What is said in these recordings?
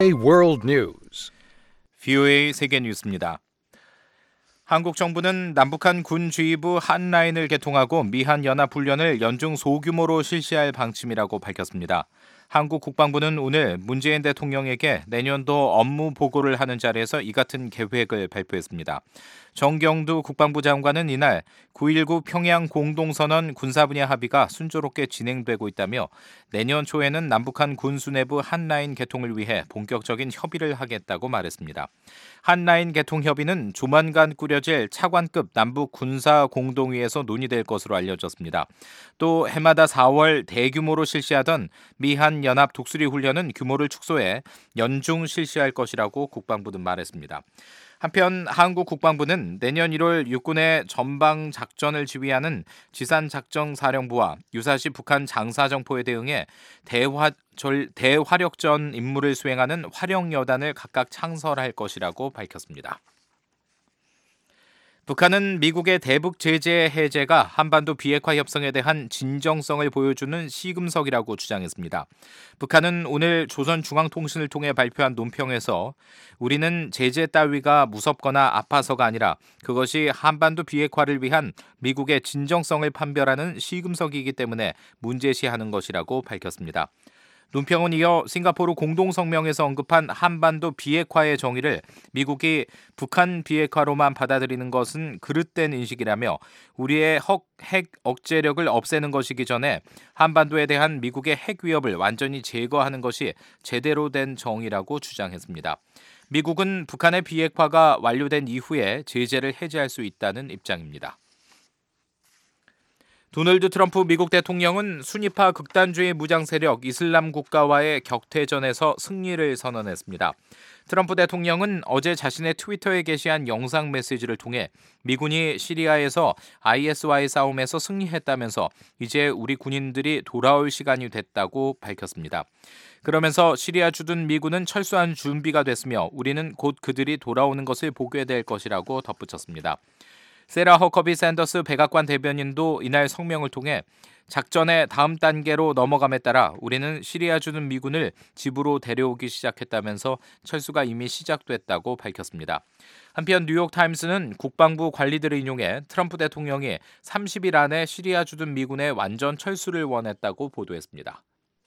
World News. VOA 세계 뉴스입니다. 한국 정부는 남북한 군주의부 한라인을 개통하고 미한 연합 훈련을 연중 소규모로 실시할 방침이라고 밝혔습니다. 한국 국방부는 오늘 문재인 대통령에게 내년도 업무 보고를 하는 자리에서 이 같은 계획을 발표했습니다. 정경두 국방부 장관은 이날 9.19 평양 공동선언 군사 분야 합의가 순조롭게 진행되고 있다며 내년 초에는 남북한 군수내부 한라인 개통을 위해 본격적인 협의를 하겠다고 말했습니다. 한라인 개통 협의는 조만간 꾸려질 차관급 남북 군사 공동회의에서 논의될 것으로 알려졌습니다. 또 해마다 4월 대규모로 실시하던 미한 연합 독수리 훈련은 규모를 축소해 연중 실시할 것이라고 국방부는 말했습니다. 한편 한국 국방부는 내년 1월 육군의 전방 작전을 지휘하는 지산작전사령부와 유사시 북한 장사정포에 대응해 대화력전 임무를 수행하는 화력여단을 각각 창설할 것이라고 밝혔습니다. 북한은 미국의 대북 제재 해제가 한반도 비핵화 협상에 대한 진정성을 보여주는 시금석이라고 주장했습니다. 북한은 오늘 조선중앙통신을 통해 발표한 논평에서 우리는 제재 따위가 무섭거나 아파서가 아니라 그것이 한반도 비핵화를 위한 미국의 진정성을 판별하는 시금석이기 때문에 문제시하는 것이라고 밝혔습니다. 논평은 이어 싱가포르 공동성명에서 언급한 한반도 비핵화의 정의를 미국이 북한 비핵화로만 받아들이는 것은 그릇된 인식이라며 우리의 핵 억제력을 없애는 것이기 전에 한반도에 대한 미국의 핵 위협을 완전히 제거하는 것이 제대로 된 정의라고 주장했습니다. 미국은 북한의 비핵화가 완료된 이후에 제재를 해제할 수 있다는 입장입니다. 도널드 트럼프 미국 대통령은 순위파 극단주의 무장 세력 이슬람 국가와의 격퇴전에서 승리를 선언했습니다. 트럼프 대통령은 어제 자신의 트위터에 게시한 영상 메시지를 통해 미군이 시리아에서 IS와의 싸움에서 승리했다면서 이제 우리 군인들이 돌아올 시간이 됐다고 밝혔습니다. 그러면서 시리아 주둔 미군은 철수한 준비가 됐으며 우리는 곧 그들이 돌아오는 것을 보게 될 것이라고 덧붙였습니다. 세라 허커비 샌더스 백악관 대변인도 이날 성명을 통해 작전의 다음 단계로 넘어감에 따라 우리는 시리아 주둔 미군을 집으로 데려오기 시작했다면서 철수가 이미 시작됐다고 밝혔습니다. 한편 뉴욕타임스는 국방부 관리들을 인용해 트럼프 대통령이 30일 안에 시리아 주둔 미군의 완전 철수를 원했다고 보도했습니다.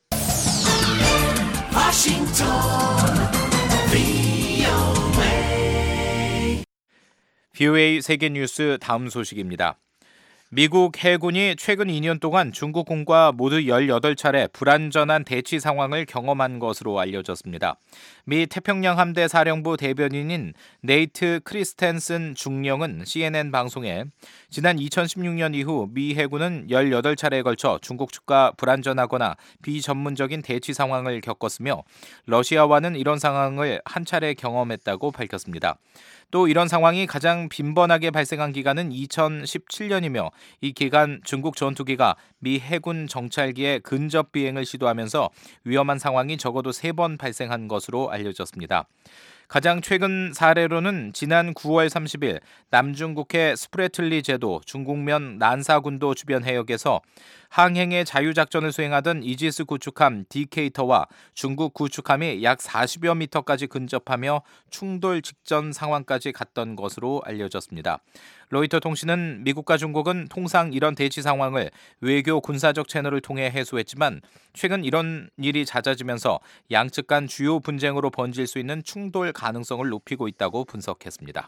VOA 세계뉴스 다음 소식입니다. 미국 해군이 최근 2년 동안 중국군과 모두 18차례 불안전한 대치 상황을 경험한 것으로 알려졌습니다. 미 태평양 함대 사령부 대변인인 네이트 크리스텐슨 중령은 CNN 방송에 지난 2016년 이후 미 해군은 18차례에 걸쳐 중국 측과 불안전하거나 비전문적인 대치 상황을 겪었으며 러시아와는 이런 상황을 한 차례 경험했다고 밝혔습니다. 또 이런 상황이 가장 빈번하게 발생한 기간은 2017년이며 이 기간 중국 전투기가 미 해군 정찰기에 근접 비행을 시도하면서 위험한 상황이 적어도 3번 발생한 것으로 알려졌습니다. 가장 최근 사례로는 지난 9월 30일 남중국해 스프레틀리 제도 중국면 난사군도 주변 해역에서 항행의 자유작전을 수행하던 이지스 구축함 디케이터와 중국 구축함이 약 40여 미터까지 근접하며 충돌 직전 상황까지 갔던 것으로 알려졌습니다. 로이터 통신은 미국과 중국은 통상 이런 대치 상황을 외교 군사적 채널을 통해 해소했지만 최근 이런 일이 잦아지면서 양측 간 주요 분쟁으로 번질 수 있는 충돌 가능성을 높이고 있다고 분석했습니다.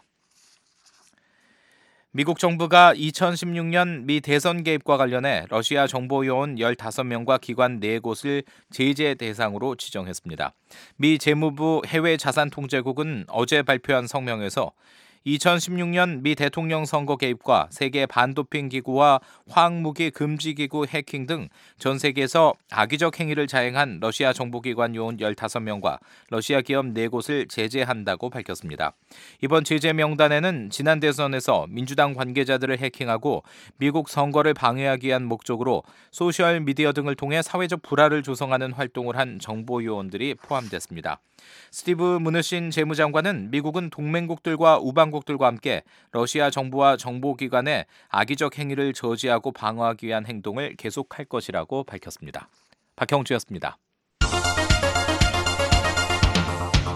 미국 정부가 2016년 미 대선 개입과 관련해 러시아 정보요원 15명과 기관 4곳을 제재 대상으로 지정했습니다. 미 재무부 해외자산통제국은 어제 발표한 성명에서 2016년 미 대통령 선거 개입과 세계 반도핑 기구와 화학무기 금지 기구 해킹 등 전 세계에서 악의적 행위를 자행한 러시아 정보기관 요원 15명과 러시아 기업 4곳을 제재한다고 밝혔습니다. 이번 제재 명단에는 지난 대선에서 민주당 관계자들을 해킹하고 미국 선거를 방해하기 위한 목적으로 소셜미디어 등을 통해 사회적 불화를 조성하는 활동을 한 정보 요원들이 포함됐습니다. 스티브 무누신 재무장관은 미국은 동맹국들과 우방국들과 함께 러시아 정부와 정보기관의 악의적 행위를 저지하고 방어하기 위한 행동을 계속할 것이라고 밝혔습니다. 박형주였습니다.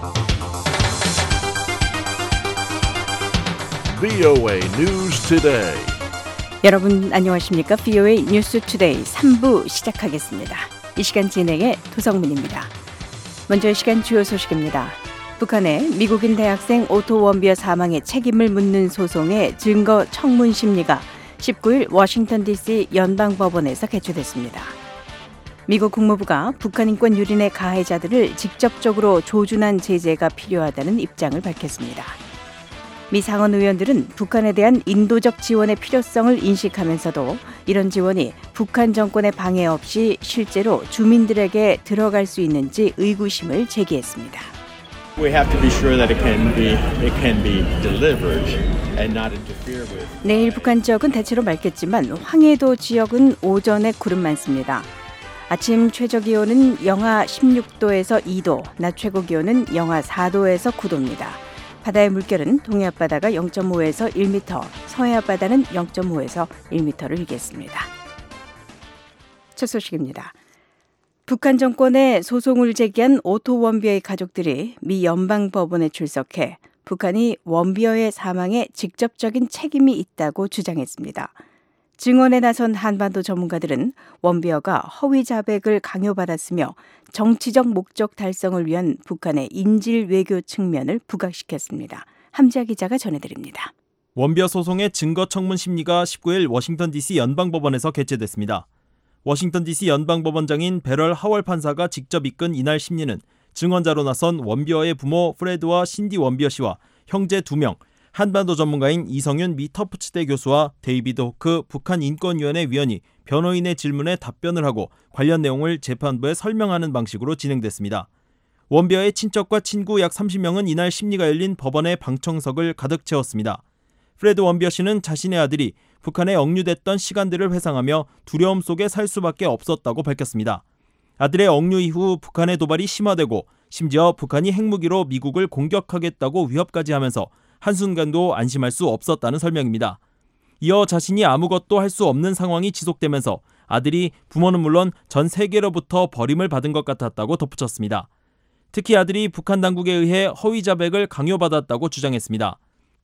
VOA News Today. 여러분 안녕하십니까? VOA 뉴스 투데이 3부 시작하겠습니다. 이 시간 진행의 도성민입니다. 먼저 이 시간 주요 소식입니다. 북한의 미국인 대학생 오토 원비어 사망의 책임을 묻는 소송의 증거 청문 심리가 19일 워싱턴 DC 연방법원에서 개최됐습니다. 미국 국무부가 북한 인권 유린의 가해자들을 직접적으로 조준한 제재가 필요하다는 입장을 밝혔습니다. 미 상원 의원들은 북한에 대한 인도적 지원의 필요성을 인식하면서도 이런 지원이 북한 정권의 방해 없이 실제로 주민들에게 들어갈 수 있는지 의구심을 제기했습니다. We have to be sure that it can be delivered and not interfere with. 내일 북한 지역은 대체로 맑겠지만 황해도 지역은 오전에 구름 많습니다. 아침 최저 기온은 영하 16도에서 2도, 낮 최고 기온은 영하 4도에서 9도입니다. 바다의 물결은 동해 앞바다가 0.5에서 1m, 서해 앞바다는 0.5에서 1m를 일겠습니다. 첫 소식입니다. 북한 정권에 소송을 제기한 오토 원비어의 가족들이 미 연방법원에 출석해 북한이 원비어의 사망에 직접적인 책임이 있다고 주장했습니다. 증언에 나선 한반도 전문가들은 원비어가 허위 자백을 강요받았으며 정치적 목적 달성을 위한 북한의 인질 외교 측면을 부각시켰습니다. 함지아 기자가 전해드립니다. 원비어 소송의 증거 청문 심리가 19일 워싱턴 DC 연방법원에서 개최됐습니다. 워싱턴 DC 연방법원장인 베럴 하월 판사가 직접 이끈 이날 심리는 증언자로 나선 원비어의 부모 프레드와 신디 원비어 씨와 형제 2명, 한반도 전문가인 이성윤 미 터프츠대 교수와 데이비드 호크 북한인권위원회 위원이 변호인의 질문에 답변을 하고 관련 내용을 재판부에 설명하는 방식으로 진행됐습니다. 원비어의 친척과 친구 약 30명은 이날 심리가 열린 법원의 방청석을 가득 채웠습니다. 프레드 원비어 씨는 자신의 아들이 북한에 억류됐던 시간들을 회상하며 두려움 속에 살 수밖에 없었다고 밝혔습니다. 아들의 억류 이후 북한의 도발이 심화되고 심지어 북한이 핵무기로 미국을 공격하겠다고 위협까지 하면서 한순간도 안심할 수 없었다는 설명입니다. 이어 자신이 아무것도 할 수 없는 상황이 지속되면서 아들이 부모는 물론 전 세계로부터 버림을 받은 것 같았다고 덧붙였습니다. 특히 아들이 북한 당국에 의해 허위 자백을 강요받았다고 주장했습니다.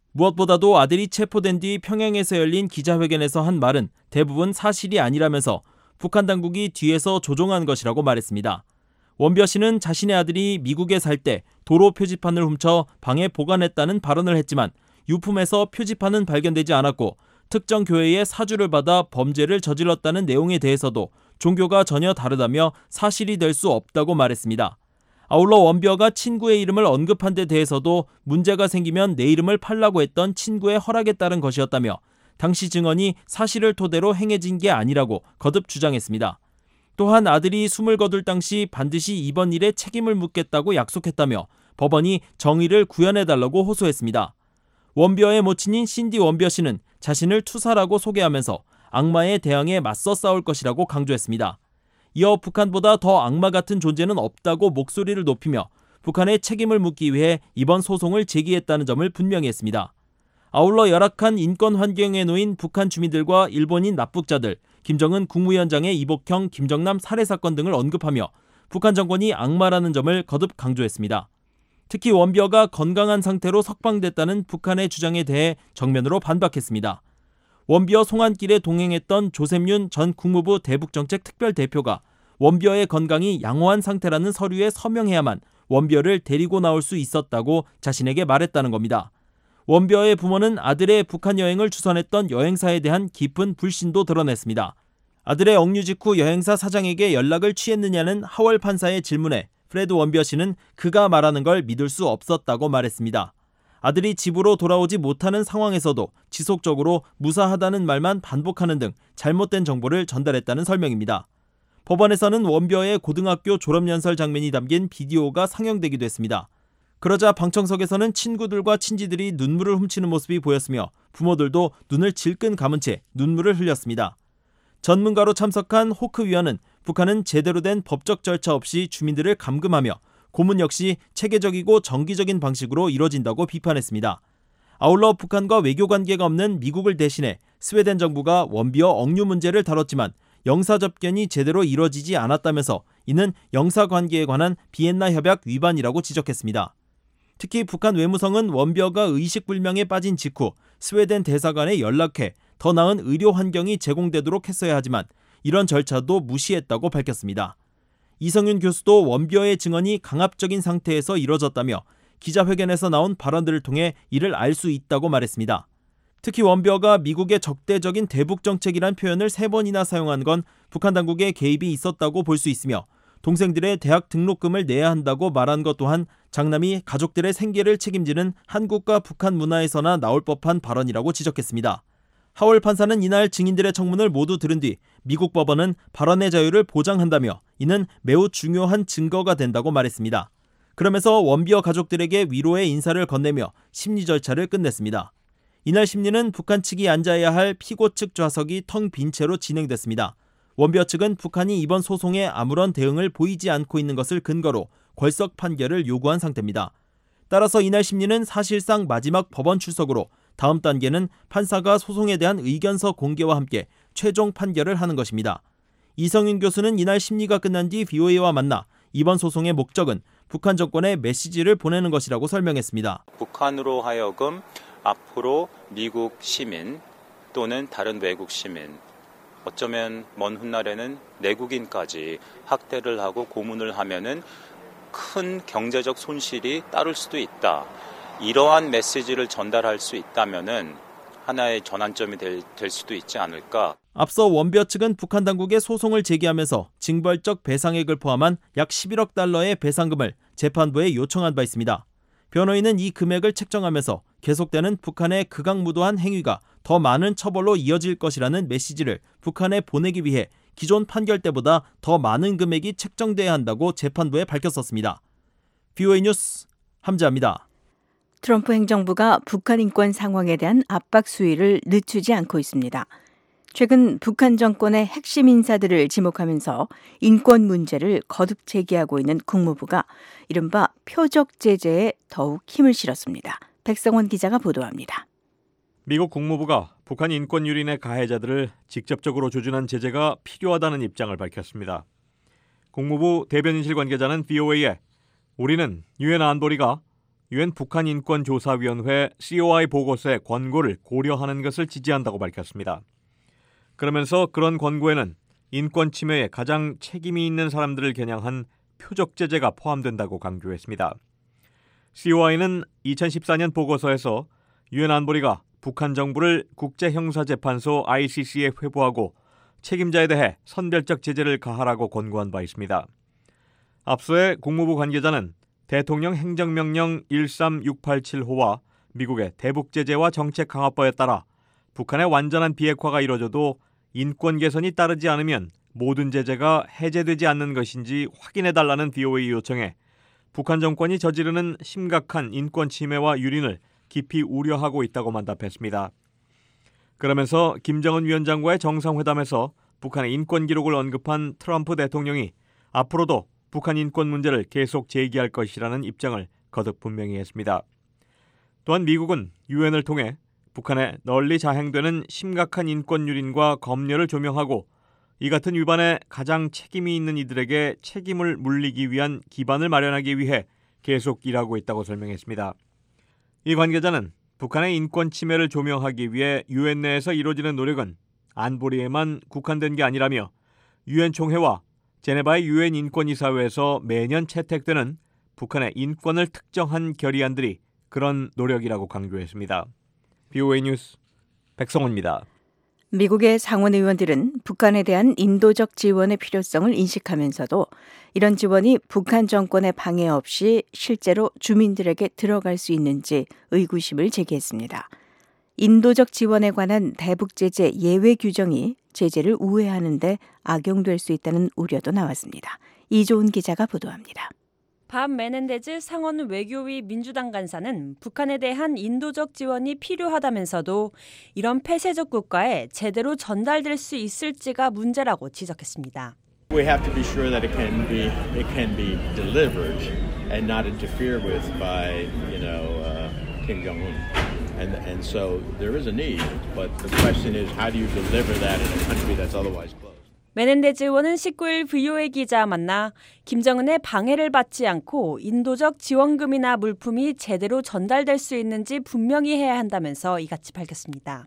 무엇보다도 아들이 체포된 뒤 평양에서 열린 기자회견에서 한 말은 대부분 사실이 아니라면서 북한 당국이 뒤에서 조종한 것이라고 말했습니다. 원비어 씨는 자신의 아들이 미국에 살 때 도로 표지판을 훔쳐 방에 보관했다는 발언을 했지만 유품에서 표지판은 발견되지 않았고 특정 교회의 사주를 받아 범죄를 저질렀다는 내용에 대해서도 종교가 전혀 다르다며 사실이 될 수 없다고 말했습니다. 아울러 원비어가 친구의 이름을 언급한 데 대해서도 문제가 생기면 내 이름을 팔라고 했던 친구의 허락에 따른 것이었다며 당시 증언이 사실을 토대로 행해진 게 아니라고 거듭 주장했습니다. 또한 아들이 숨을 거둘 당시 반드시 이번 일에 책임을 묻겠다고 약속했다며 법원이 정의를 구현해달라고 호소했습니다. 원비어의 모친인 신디 원비어 씨는 자신을 투사라고 소개하면서 악마에 대항해 맞서 싸울 것이라고 강조했습니다. 이어 북한보다 더 악마 같은 존재는 없다고 목소리를 높이며 북한의 책임을 묻기 위해 이번 소송을 제기했다는 점을 분명히 했습니다. 아울러 열악한 인권 환경에 놓인 북한 주민들과 일본인 납북자들, 김정은 국무위원장의 이복형, 김정남 살해 사건 등을 언급하며 북한 정권이 악마라는 점을 거듭 강조했습니다. 특히 원비어가 건강한 상태로 석방됐다는 북한의 주장에 대해 정면으로 반박했습니다. 원비어 송환길에 동행했던 조셉윤 전 국무부 대북정책 특별대표가 원비어의 건강이 양호한 상태라는 서류에 서명해야만 원비어를 데리고 나올 수 있었다고 자신에게 말했다는 겁니다. 원비어의 부모는 아들의 북한 여행을 주선했던 여행사에 대한 깊은 불신도 드러냈습니다. 아들의 억류 직후 여행사 사장에게 연락을 취했느냐는 하월 판사의 질문에 프레드 원비어 씨는 그가 말하는 걸 믿을 수 없었다고 말했습니다. 아들이 집으로 돌아오지 못하는 상황에서도 지속적으로 무사하다는 말만 반복하는 등 잘못된 정보를 전달했다는 설명입니다. 법원에서는 원비어의 고등학교 졸업연설 장면이 담긴 비디오가 상영되기도 했습니다. 그러자 방청석에서는 친구들과 친지들이 눈물을 훔치는 모습이 보였으며 부모들도 눈을 질끈 감은 채 눈물을 흘렸습니다. 전문가로 참석한 호크 위원은 북한은 제대로 된 법적 절차 없이 주민들을 감금하며 고문 역시 체계적이고 정기적인 방식으로 이뤄진다고 비판했습니다. 아울러 북한과 외교관계가 없는 미국을 대신해 스웨덴 정부가 원비어 억류 문제를 다뤘지만 영사접견이 제대로 이뤄지지 않았다면서 이는 영사관계에 관한 비엔나 협약 위반이라고 지적했습니다. 특히 북한 외무성은 원비어가 의식불명에 빠진 직후 스웨덴 대사관에 연락해 더 나은 의료 환경이 제공되도록 했어야 하지만 이런 절차도 무시했다고 밝혔습니다. 이성윤 교수도 원비어의 증언이 강압적인 상태에서 이뤄졌다며 기자회견에서 나온 발언들을 통해 이를 알 수 있다고 말했습니다. 특히 원비어가 미국의 적대적인 대북 정책이란 표현을 3번이나 사용한 건 북한 당국의 개입이 있었다고 볼 수 있으며 동생들의 대학 등록금을 내야 한다고 말한 것 또한 장남이 가족들의 생계를 책임지는 한국과 북한 문화에서나 나올 법한 발언이라고 지적했습니다. 하월 판사는 이날 증인들의 청문을 모두 들은 뒤 미국 법원은 발언의 자유를 보장한다며 이는 매우 중요한 증거가 된다고 말했습니다. 그러면서 원비어 가족들에게 위로의 인사를 건네며 심리 절차를 끝냈습니다. 이날 심리는 북한 측이 앉아야 할 피고 측 좌석이 텅 빈 채로 진행됐습니다. 원비어 측은 북한이 이번 소송에 아무런 대응을 보이지 않고 있는 것을 근거로 궐석 판결을 요구한 상태입니다. 따라서 이날 심리는 사실상 마지막 법원 출석으로 다음 단계는 판사가 소송에 대한 의견서 공개와 함께 최종 판결을 하는 것입니다. 이성윤 교수는 이날 심리가 끝난 뒤 VOA와 만나 이번 소송의 목적은 북한 정권에 메시지를 보내는 것이라고 설명했습니다. 북한으로 하여금 앞으로 미국 시민 또는 다른 외국 시민, 어쩌면 먼 훗날에는 내국인까지 학대를 하고 고문을 하면은 큰 경제적 손실이 따를 수도 있다. 이러한 메시지를 전달할 수 있다면은 하나의 전환점이 될 수도 있지 않을까. 앞서 원비어 측은 북한 당국에 소송을 제기하면서 징벌적 배상액을 포함한 약 11억 달러의 배상금을 재판부에 요청한 바 있습니다. 변호인은 이 금액을 책정하면서 계속되는 북한의 극악무도한 행위가 더 많은 처벌로 이어질 것이라는 메시지를 북한에 보내기 위해 기존 판결 때보다 더 많은 금액이 책정돼야 한다고 재판부에 밝혔었습니다. VOA 뉴스 함지아입니다. 트럼프 행정부가 북한 인권 상황에 대한 압박 수위를 늦추지 않고 있습니다. 최근 북한 정권의 핵심 인사들을 지목하면서 인권 문제를 거듭 제기하고 있는 국무부가 이른바 표적 제재에 더욱 힘을 실었습니다. 백성원 기자가 보도합니다. 미국 국무부가 북한 인권 유린의 가해자들을 직접적으로 조준한 제재가 필요하다는 입장을 밝혔습니다. 국무부 대변인실 관계자는 VOA에 우리는 유엔 안보리가 유엔 북한인권조사위원회 COI 보고서의 권고를 고려하는 것을 지지한다고 밝혔습니다. 그러면서 그런 권고에는 인권 침해에 가장 책임이 있는 사람들을 겨냥한 표적 제재가 포함된다고 강조했습니다. COI는 2014년 보고서에서 유엔 안보리가 북한 정부를 국제형사재판소 ICC에 회부하고 책임자에 대해 선별적 제재를 가하라고 권고한 바 있습니다. 앞서의 국무부 관계자는 대통령 행정명령 13687호와 미국의 대북제재와 정책강화법에 따라 북한의 완전한 비핵화가 이뤄져도 인권 개선이 따르지 않으면 모든 제재가 해제되지 않는 것인지 확인해달라는 VOA 요청에 북한 정권이 저지르는 심각한 인권 침해와 유린을 깊이 우려하고 있다고만 답했습니다. 그러면서 김정은 위원장과의 정상회담에서 북한의 인권 기록을 언급한 트럼프 대통령이 앞으로도 북한 인권 문제를 계속 제기할 것이라는 입장을 거듭 분명히 했습니다. 또한 미국은 유엔을 통해 북한에 널리 자행되는 심각한 인권 유린과 검열을 조명하고 이 같은 위반에 가장 책임이 있는 이들에게 책임을 물리기 위한 기반을 마련하기 위해 계속 일하고 있다고 설명했습니다. 이 관계자는 북한의 인권 침해를 조명하기 위해 유엔 내에서 이루어지는 노력은 안보리에만 국한된 게 아니라며 유엔 총회와 제네바의 유엔 인권이사회에서 매년 채택되는 북한의 인권을 특정한 결의안들이 그런 노력이라고 강조했습니다. VOA 뉴스 백성호입니다. 미국의 상원 의원들은 북한에 대한 인도적 지원의 필요성을 인식하면서도 이런 지원이 북한 정권의 방해 없이 실제로 주민들에게 들어갈 수 있는지 의구심을 제기했습니다. 인도적 지원에 관한 대북제재 예외 규정이 제재를 우회하는 데 악용될 수 있다는 우려도 나왔습니다. 이조은 기자가 보도합니다. 밥 메넨데즈 상원 외교위 민주당 간사는 북한에 대한 인도적 지원이 필요하다면서도 이런 폐쇄적 국가에 제대로 전달될 수 있을지가 문제라고 지적했습니다. We have to be sure that it can be delivered and not interfered with by, Kim Jong-un. And so there is a need, but the question is how do you deliver that in a country that's otherwise closed? 메넨데즈 의원은 19일 VOA 기자와 만나 김정은의 방해를 받지 않고 인도적 지원금이나 물품이 제대로 전달될 수 있는지 분명히 해야 한다면서 이같이 밝혔습니다.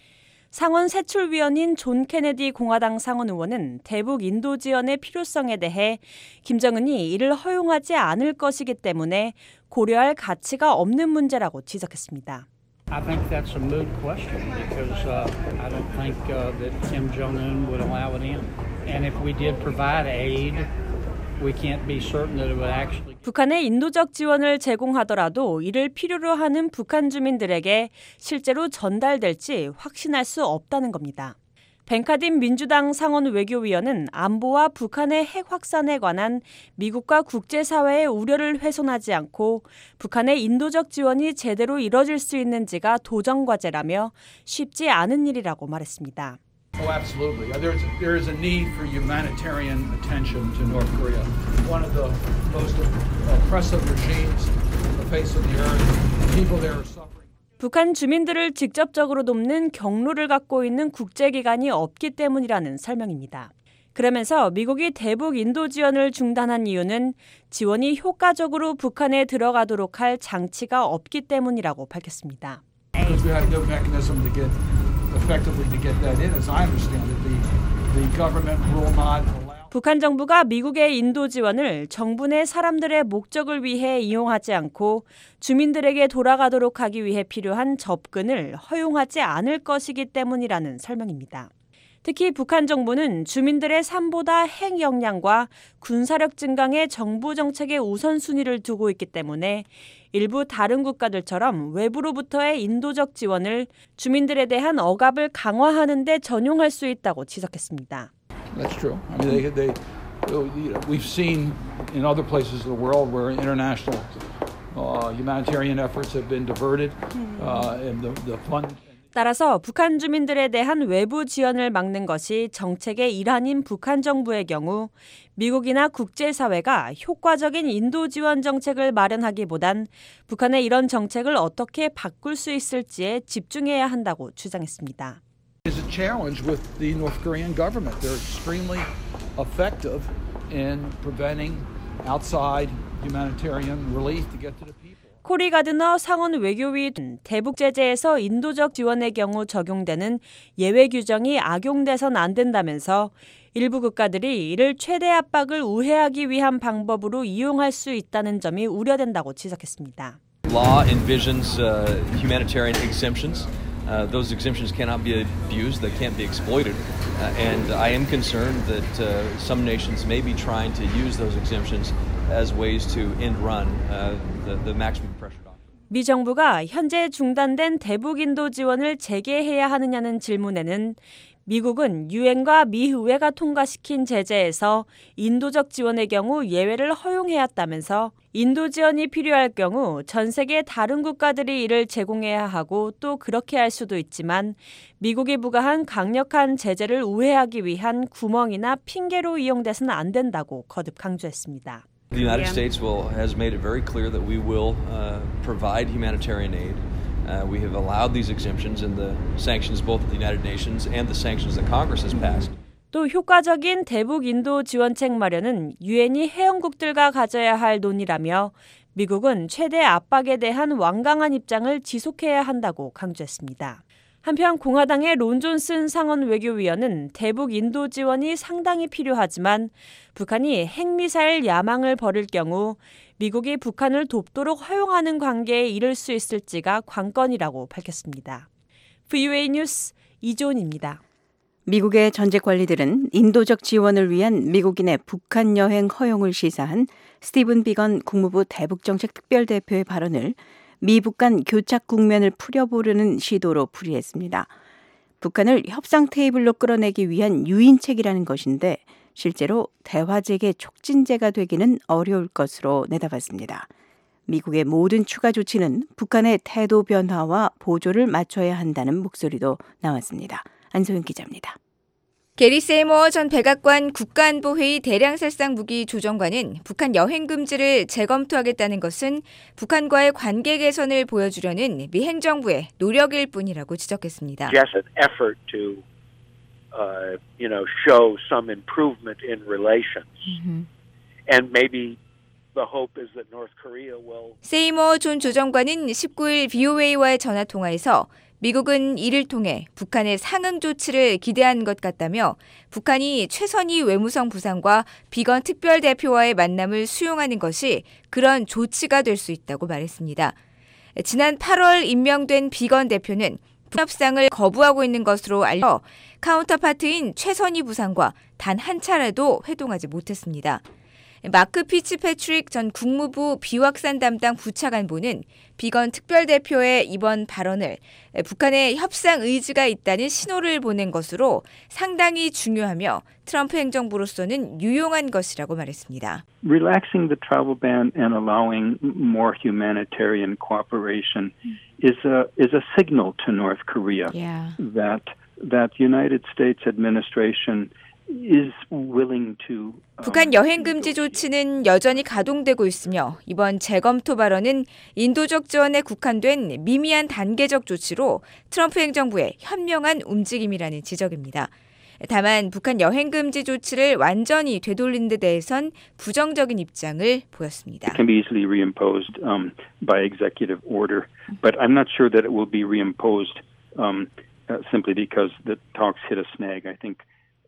상원 세출위원인 존 케네디 공화당 상원 의원은 대북 인도 지원의 필요성에 대해 김정은이 이를 허용하지 않을 것이기 때문에 고려할 가치가 없는 문제라고 지적했습니다. I think that's a moot question because I don't think that Kim Jong-un would allow it in. And if we did provide aid, we can't be certain that it would actually. 북한의 인도적 지원을 제공하더라도 이를 필요로 하는 북한 주민들에게 실제로 전달될지 확신할 수 없다는 겁니다. 벤카딘 민주당 상원 외교위원은 안보와 북한의 핵 확산에 관한 미국과 국제사회의 우려를 훼손하지 않고 북한의 인도적 지원이 제대로 이뤄질 수 있는지가 도전과제라며 쉽지 않은 일이라고 말했습니다. Oh, absolutely. There is a need for humanitarian attention to North Korea, one of the most oppressive regimes on the face of the earth. The people there are suffering. 북한 주민들을 직접적으로 돕는 경로를 갖고 있는 국제기관이 없기 때문이라는 설명입니다. 그러면서 미국이 대북 인도 지원을 중단한 이유는 지원이 효과적으로 북한에 들어가도록 할 장치가 없기 때문이라고 밝혔습니다. Because we have no mechanism to get that in, as I understand it, the government will not allow. 북한 정부가 미국의 인도 지원을 정부 내 사람들의 목적을 위해 이용하지 않고 주민들에게 돌아가도록 하기 위해 필요한 접근을 허용하지 않을 것이기 때문이라는 설명입니다. 특히 북한 정부는 주민들의 삶보다 핵 역량과 군사력 증강에 정부 정책의 우선순위를 두고 있기 때문에 일부 다른 국가들처럼 외부로부터의 인도적 지원을 주민들에 대한 억압을 강화하는 데 전용할 수 있다고 지적했습니다. That's true. I mean, we've seen in other places of the world where international humanitarian efforts have been diverted, and the fund. 따라서 북한 주민들에 대한 외부 지원을 막는 것이 정책의 일환인 북한 정부의 경우 미국이나 국제사회가 효과적인 인도 지원 정책을 마련하기보단 북한의 이런 정책을 어떻게 바꿀 수 있을지에 집중해야 한다고 주장했습니다. Is a challenge with the North Korean government. They're extremely effective in preventing outside humanitarian relief to get to the people. 코리 가드너 상원 외교위는 대북 제재에서 인도적 지원의 경우 적용되는 예외 규정이 악용돼선 안 된다면서 일부 국가들이 이를 최대 압박을 우회하기 위한 방법으로 이용할 수 있다는 점이 우려된다고 지적했습니다. Law envisions humanitarian exemptions. Those exemptions cannot be abused, they can't be exploited. And I am concerned that some nations may be trying to use those exemptions as ways to end run the maximum pressure doctrine. 미 정부가 현재 중단된 대북 인도 지원을 재개해야 하느냐는 질문에는 미국은 유엔과 미 의회가 통과시킨 제재에서 인도적 지원의 경우 예외를 허용해왔다면서 인도 지원이 필요할 경우 전 세계 다른 국가들이 이를 제공해야 하고 또 그렇게 할 수도 있지만 미국이 부과한 강력한 제재를 우회하기 위한 구멍이나 핑계로 이용돼서는 안 된다고 거듭 강조했습니다. The United States has made it very clear that we will provide humanitarian aid. We have allowed these exemptions in the sanctions both of the United Nations and the sanctions that Congress has passed. 또 효과적인 대북 인도 지원책 마련은 유엔이 회원국들과 가져야 할 논의라며 미국은 최대 압박에 대한 완강한 입장을 지속해야 한다고 강조했습니다. 한편 공화당의 론 존슨 상원 외교위원은 대북 인도 지원이 상당히 필요하지만 북한이 핵미사일 야망을 벌일 경우 미국이 북한을 돕도록 허용하는 관계에 이를 수 있을지가 관건이라고 밝혔습니다. VOA 뉴스 이조은입니다. 미국의 전직 관리들은 인도적 지원을 위한 미국인의 북한 여행 허용을 시사한 스티븐 비건 국무부 대북정책 특별대표의 발언을 미북 간 교착 국면을 풀어보려는 시도로 풀이했습니다. 북한을 협상 테이블로 끌어내기 위한 유인책이라는 것인데 실제로 대화 재개 촉진제가 되기는 어려울 것으로 내다봤습니다. 미국의 모든 추가 조치는 북한의 태도 변화와 보조를 맞춰야 한다는 목소리도 나왔습니다. 안소영 기자입니다. 게리 세이모어 전 백악관 국가안보회의 대량살상 무기 조정관은 북한 여행 금지를 재검토하겠다는 것은 북한과의 관계 개선을 보여주려는 미 행정부의 노력일 뿐이라고 지적했습니다. Just an effort to show some improvement in relations. And maybe the hope is that North Korea will. 세이머 존 조정관은 19일 VOA와의 전화 통화에서 미국은 이를 통해 북한의 상응 조치를 기대한 것 같다며 북한이 최선희 외무성 부상과 비건 특별대표와의 만남을 수용하는 것이 그런 조치가 될 수 있다고 말했습니다. 지난 8월 임명된 비건 대표는 협상을 거부하고 있는 것으로 알려 카운터파트인 최선희 부상과 단 한 차례도 회동하지 못했습니다. 마크 피츠패트릭 전 국무부 비확산 담당 부차관보는 비건 특별대표의 이번 발언을 북한의 협상 의지가 있다는 신호를 보낸 것으로 상당히 중요하며 트럼프 행정부로서는 유용한 것이라고 말했습니다. Relaxing the travel ban and allowing more humanitarian cooperation is a signal to North Korea that United States administration is willing to. 북한 여행 금지 조치는 여전히 가동되고 있으며 이번 재검토 발언은 인도적 지원에 국한된 미미한 단계적 조치로 트럼프 행정부의 현명한 움직임이라는 지적입니다. 다만 북한 여행 금지 조치를 완전히 되돌린 데 대해선 부정적인 입장을 보였습니다. It can be easily reimposed by executive order, but I'm not sure that it will be reimposed simply because the talks hit a snag. I think.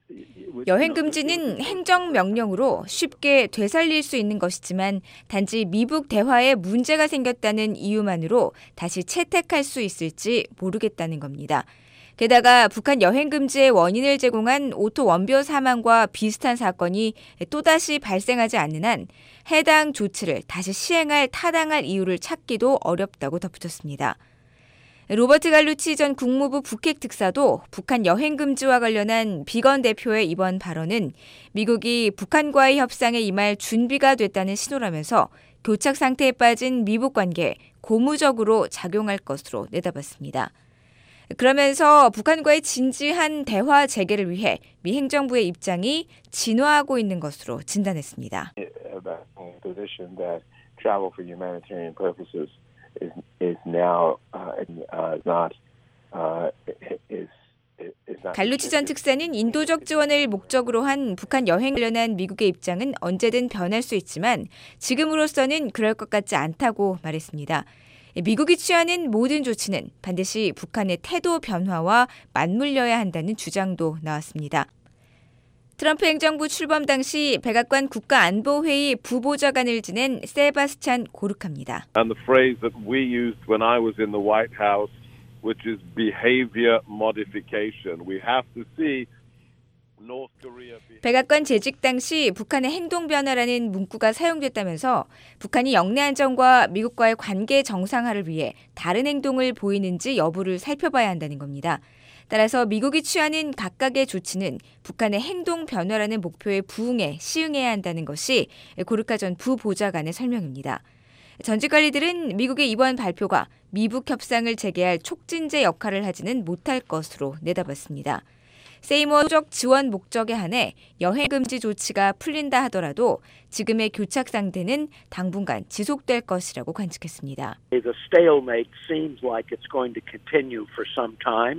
여행 금지는 행정명령으로 쉽게 되살릴 수 있는 것이지만 단지 미북 대화에 문제가 생겼다는 이유만으로 다시 채택할 수 있을지 모르겠다는 겁니다. 게다가 북한 여행 금지의 원인을 제공한 오토 원비어 사망과 비슷한 사건이 또다시 발생하지 않는 한 해당 조치를 다시 시행할 타당할 이유를 찾기도 어렵다고 덧붙였습니다. 로버트 갈루치 전 국무부 북핵 특사도 북한 여행 금지와 관련한 비건 대표의 이번 발언은 미국이 북한과의 협상에 임할 준비가 됐다는 신호라면서 교착 상태에 빠진 미북 관계에 고무적으로 작용할 것으로 내다봤습니다. 그러면서 북한과의 진지한 대화 재개를 위해 미 행정부의 입장이 진화하고 있는 것으로 진단했습니다. 갈루치 전 특사는 인도적 지원을 목적으로 한 북한 여행 관련한 미국의 입장은 언제든 변할 수 있지만 지금으로서는 그럴 것 같지 않다고 말했습니다. 미국이 취하는 모든 조치는 반드시 북한의 태도 변화와 맞물려야 한다는 주장도 나왔습니다. 트럼프 행정부 출범 당시 백악관 국가안보회의 부보좌관을 지낸 세바스찬 고르카입니다. And the phrase that we used when I was in the White House, which is behavior modification. We have to see North Korea. 백악관 재직 당시 북한의 행동 변화라는 문구가 사용됐다면서 북한이 영내 안정과 미국과의 관계 정상화를 위해 다른 행동을 보이는지 여부를 살펴봐야 한다는 겁니다. 따라서 미국이 취하는 각각의 조치는 북한의 행동 변화라는 목표에 부응해 시응해야 한다는 것이 고르카 전 부보좌관의 설명입니다. 전직 관리들은 미국의 이번 발표가 미북 협상을 재개할 촉진제 역할을 하지는 못할 것으로 내다봤습니다. 세이머적 지원 목적에 한해 여행 금지 조치가 풀린다 하더라도 지금의 교착 상태는 당분간 지속될 것이라고 관측했습니다. The stalemate seems like it's going to continue for some time.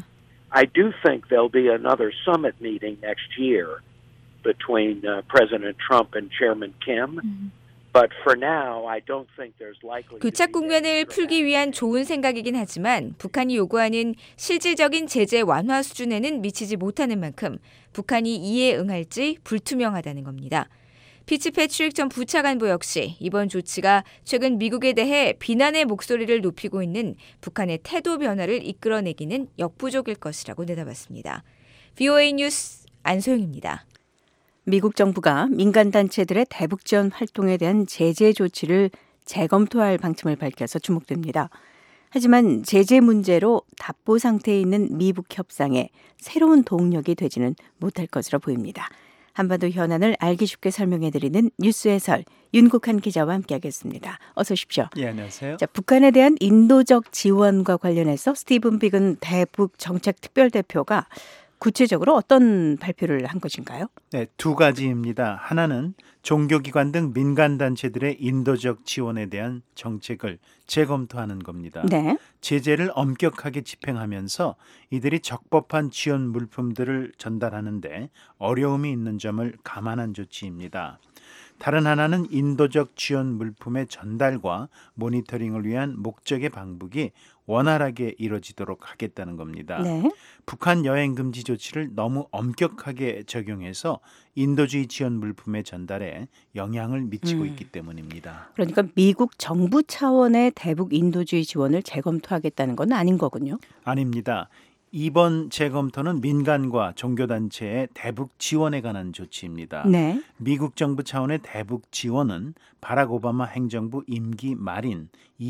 I do think there'll be another summit meeting next year between President Trump and Chairman Kim. But for now, I don't think there's likely. 교착 국면을 풀기 위한 좋은 생각이긴 하지만 북한이 요구하는 실질적인 제재 완화 수준에는 미치지 못하는 만큼 북한이 이에 응할지 불투명하다는 겁니다. 피츠패트릭 전 부차관보 역시 이번 조치가 최근 미국에 대해 비난의 목소리를 높이고 있는 북한의 태도 변화를 이끌어내기는 역부족일 것이라고 내다봤습니다. VOA 뉴스 안소영입니다. 미국 정부가 민간단체들의 대북 지원 활동에 대한 제재 조치를 재검토할 방침을 밝혀서 주목됩니다. 하지만 제재 문제로 답보 상태에 있는 미북 협상에 새로운 동력이 되지는 못할 것으로 보입니다. 한반도 현안을 알기 쉽게 설명해드리는 뉴스 해설 윤국한 기자와 함께하겠습니다. 어서 오십시오. 예, 안녕하세요. 자, 북한에 대한 인도적 지원과 관련해서 스티븐 비건 대북 정책 특별대표가 구체적으로 어떤 발표를 한 것인가요? 네, 두 가지입니다. 하나는 종교기관 등 민간단체들의 인도적 지원에 대한 정책을 재검토하는 겁니다. 네. 제재를 엄격하게 집행하면서 이들이 적법한 지원 물품들을 전달하는데 어려움이 있는 점을 감안한 조치입니다. 다른 하나는 인도적 지원 물품의 전달과 모니터링을 위한 목적의 방북이 원활하게 이루어지도록 하겠다는 겁니다. 네. 북한 여행 금지 조치를 너무 엄격하게 적용해서 인도주의 지원 물품의 전달에 영향을 미치고 있기 때문입니다. 그러니까 미국 정부 차원의 대북 인도주의 지원을 재검토하겠다는 건 아닌 거군요. 아닙니다. 이번 재검토는 민간과 종교단체의 대북 지원에 관한 조치입니다. 네. 미국 정부 차원의 대북 지원은 바락 오바마 행정부 임기 말인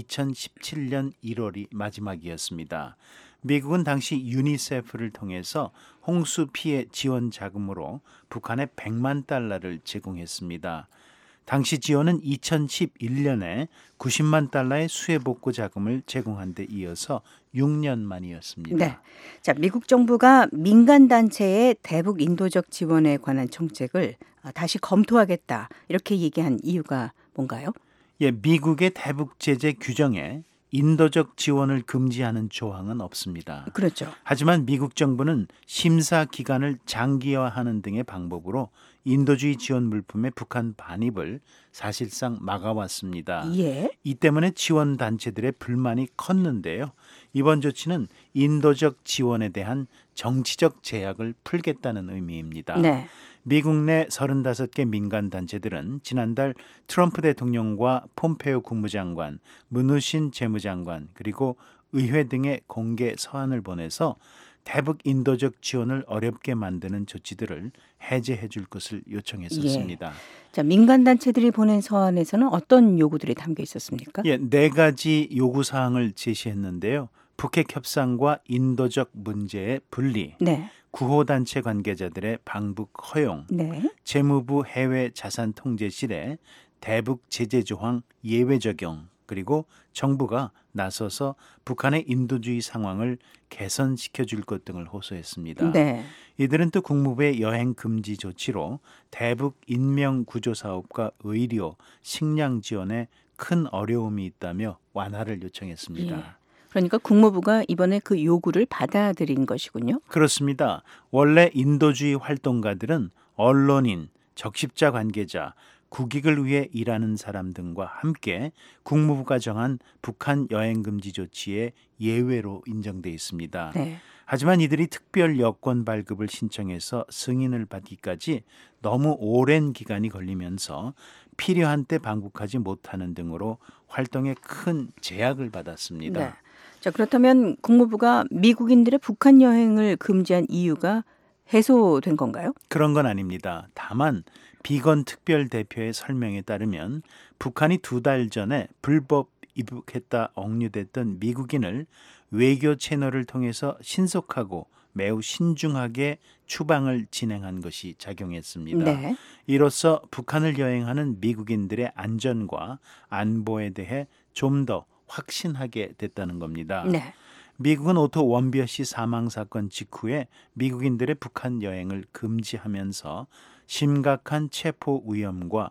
2017년 1월이 마지막이었습니다. 미국은 당시 유니세프를 통해서 홍수 피해 지원 자금으로 북한에 100만 달러를 제공했습니다. 당시 지원은 2011년에 90만 달러의 수해 복구 자금을 제공한 데 이어서 6년 만이었습니다. 네. 자, 미국 정부가 민간 단체의 대북 인도적 지원에 관한 정책을 다시 검토하겠다. 이렇게 얘기한 이유가 뭔가요? 예, 미국의 대북 제재 규정에 인도적 지원을 금지하는 조항은 없습니다. 그렇죠. 하지만 미국 정부는 심사 기간을 장기화하는 등의 방법으로 인도주의 지원 물품의 북한 반입을 사실상 막아왔습니다. 예. 이 때문에 지원 단체들의 불만이 컸는데요. 이번 조치는 인도적 지원에 대한 정치적 제약을 풀겠다는 의미입니다. 네. 미국 내 35개 민간 단체들은 지난달 트럼프 대통령과 폼페오 국무장관, 문우신 재무장관 그리고 의회 등의 공개 서한을 보내서 대북 인도적 지원을 어렵게 만드는 조치들을 해제해 줄 것을 요청했었습니다. 예. 자, 민간 단체들이 보낸 서한에서는 어떤 요구들이 담겨 있었습니까? 예, 4가지 요구 사항을 제시했는데요. 북핵 협상과 인도적 문제의 분리, 네. 구호단체 관계자들의 방북 허용, 네. 재무부 해외 자산 통제실에 대북 제재 조항 예외 적용, 그리고 정부가 나서서 북한의 인도주의 상황을 개선시켜 줄 것 등을 호소했습니다. 네. 이들은 또 국무부의 여행 금지 조치로 대북 인명 구조 사업과 의료, 식량 지원에 큰 어려움이 있다며 완화를 요청했습니다. 예. 그러니까 국무부가 이번에 그 요구를 받아들인 것이군요. 그렇습니다. 원래 인도주의 활동가들은 언론인, 적십자 관계자, 국익을 위해 일하는 사람 등과 함께 국무부가 정한 북한 여행 금지 조치의 예외로 인정돼 있습니다. 네. 하지만 이들이 특별 여권 발급을 신청해서 승인을 받기까지 너무 오랜 기간이 걸리면서 필요한 때 방북하지 못하는 등으로 활동에 큰 제약을 받았습니다. 네. 자, 그렇다면 국무부가 미국인들의 북한 여행을 금지한 이유가 해소된 건가요? 그런 건 아닙니다. 다만 비건 특별대표의 설명에 따르면 북한이 2달 전에 불법 입국했다 억류됐던 미국인을 외교 채널을 통해서 신속하고 매우 신중하게 추방을 진행한 것이 작용했습니다. 네. 이로써 북한을 여행하는 미국인들의 안전과 안보에 대해 좀 더 확신하게 됐다는 겁니다. 네. 미국은 오토 원비어 씨 사망 사건 직후에 미국인들의 북한 여행을 금지하면서 심각한 체포 위험과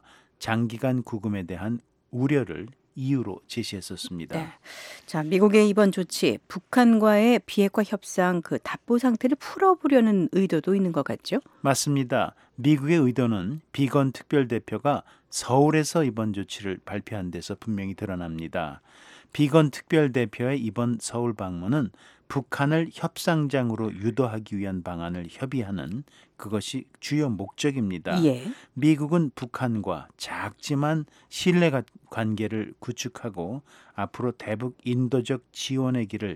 장기간 구금에 대한 우려를 이유로 제시했었습니다. 네. 자, 미국의 이번 조치, 북한과의 비핵화 협상 그 답보 상태를 풀어보려는 의도도 있는 것 같죠? 맞습니다. 미국의 의도는 비건 특별대표가 서울에서 이번 조치를 발표한 데서 분명히 드러납니다. 비건 특별대표의 이번 서울 방문은 북한을 협상장으로 유도하기 위한 방안을 협의하는 그것이 주요 목적입니다. 예. 미국은 북한과 작지만 신뢰 관계를 구축하고 앞으로 대북 인도적 지원의 길을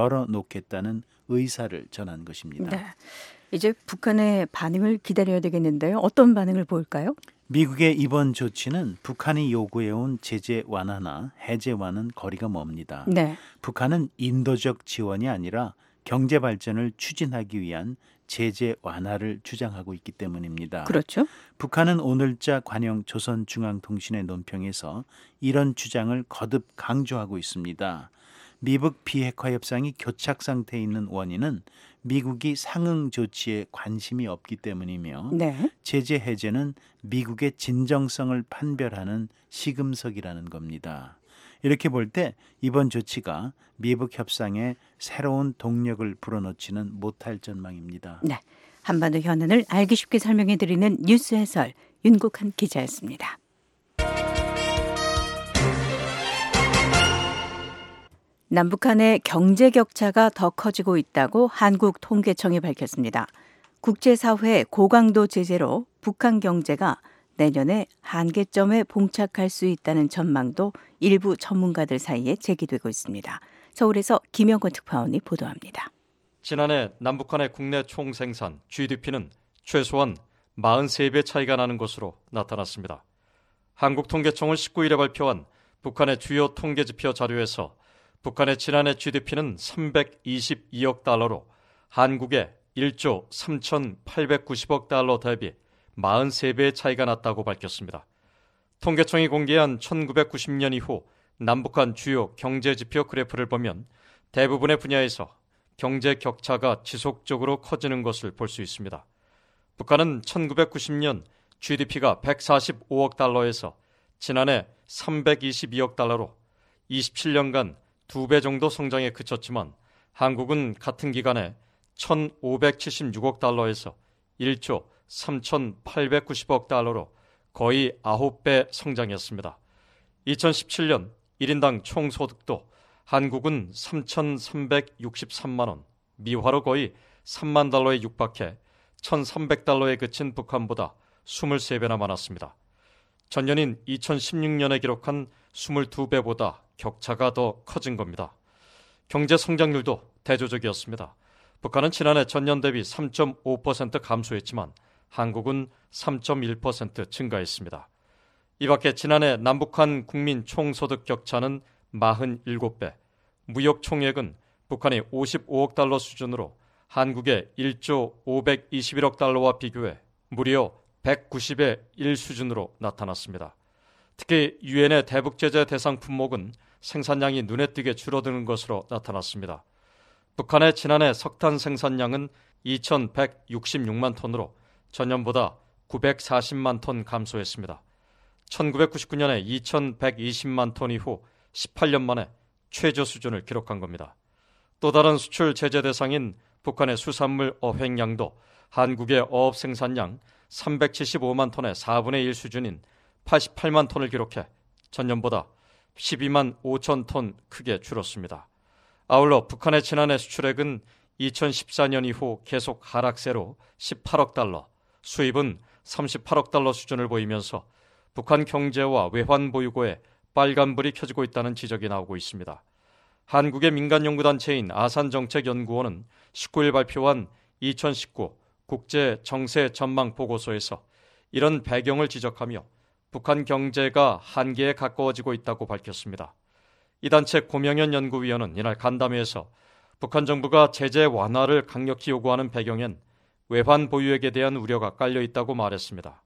열어놓겠다는 의사를 전한 것입니다. 네. 이제 북한의 반응을 기다려야 되겠는데요. 어떤 반응을 보일까요? 미국의 이번 조치는 북한이 요구해온 제재 완화나 해제와는 거리가 멉니다. 네. 북한은 인도적 지원이 아니라 경제 발전을 추진하기 위한 제재 완화를 주장하고 있기 때문입니다. 그렇죠. 북한은 오늘자 관영 조선중앙통신의 논평에서 이런 주장을 거듭 강조하고 있습니다. 미북 비핵화 협상이 교착 상태에 있는 원인은 미국이 상응 조치에 관심이 없기 때문이며 네. 제재 해제는 미국의 진정성을 판별하는 시금석이라는 겁니다. 이렇게 볼 때 이번 조치가 미북 협상에 새로운 동력을 불어넣지는 못할 전망입니다. 네, 한반도 현안을 알기 쉽게 설명해드리는 뉴스 해설 윤국한 기자였습니다. 남북한의 경제 격차가 더 커지고 있다고 한국통계청이 밝혔습니다. 국제사회의 고강도 제재로 북한 경제가 내년에 한계점에 봉착할 수 있다는 전망도 일부 전문가들 사이에 제기되고 있습니다. 서울에서 김영권 특파원이 보도합니다. 지난해 남북한의 국내 총생산 GDP는 최소한 43배 차이가 나는 것으로 나타났습니다. 한국통계청은 19일에 발표한 북한의 주요 통계지표 자료에서 북한의 지난해 GDP는 322억 달러로 한국의 1조 3,890억 달러 대비 43배의 차이가 났다고 밝혔습니다. 통계청이 공개한 1990년 이후 남북한 주요 경제지표 그래프를 보면 대부분의 분야에서 경제 격차가 지속적으로 커지는 것을 볼 수 있습니다. 북한은 1990년 GDP가 145억 달러에서 지난해 322억 달러로 27년간 2배 정도 성장에 그쳤지만 한국은 같은 기간에 1,576억 달러에서 1조 3,890억 달러로 거의 9배 성장했습니다. 2017년 1인당 총소득도 한국은 3,363만 원, 미화로 거의 3만 달러에 육박해 1,300달러에 그친 북한보다 23배나 많았습니다. 전년인 2016년에 기록한 22배보다 격차가 더 커진 겁니다. 경제 성장률도 대조적이었습니다. 북한은 지난해 전년 대비 3.5% 감소했지만 한국은 3.1% 증가했습니다. 이 밖에 지난해 남북한 국민 총소득 격차는 47배, 무역 총액은 북한이 55억 달러 수준으로 한국의 1조 521억 달러와 비교해 무려 190의 1 수준으로 나타났습니다. 특히 유엔의 대북 제재 대상 품목은 생산량이 눈에 띄게 줄어드는 것으로 나타났습니다. 북한의 지난해 석탄 생산량은 2,166만 톤으로 전년보다 940만 톤 감소했습니다. 1999년에 2,120만 톤 이후 18년 만에 최저 수준을 기록한 겁니다. 또 다른 수출 제재 대상인 북한의 수산물 어획량도 한국의 어업 생산량 375만 톤의 4분의 1 수준인 88만 톤을 기록해 전년보다 12만 5천 톤 크게 줄었습니다. 아울러 북한의 지난해 수출액은 2014년 이후 계속 하락세로 18억 달러, 수입은 38억 달러 수준을 보이면서 북한 경제와 외환 보유고에 빨간불이 켜지고 있다는 지적이 나오고 있습니다. 한국의 민간연구단체인 아산정책연구원은 19일 발표한 2019 국제 정세 전망 보고서에서 이런 배경을 지적하며 북한 경제가 한계에 가까워지고 있다고 밝혔습니다. 이 단체 고명현 연구위원은 이날 간담회에서 북한 정부가 제재 완화를 강력히 요구하는 배경엔 외환 보유액에 대한 우려가 깔려 있다고 말했습니다.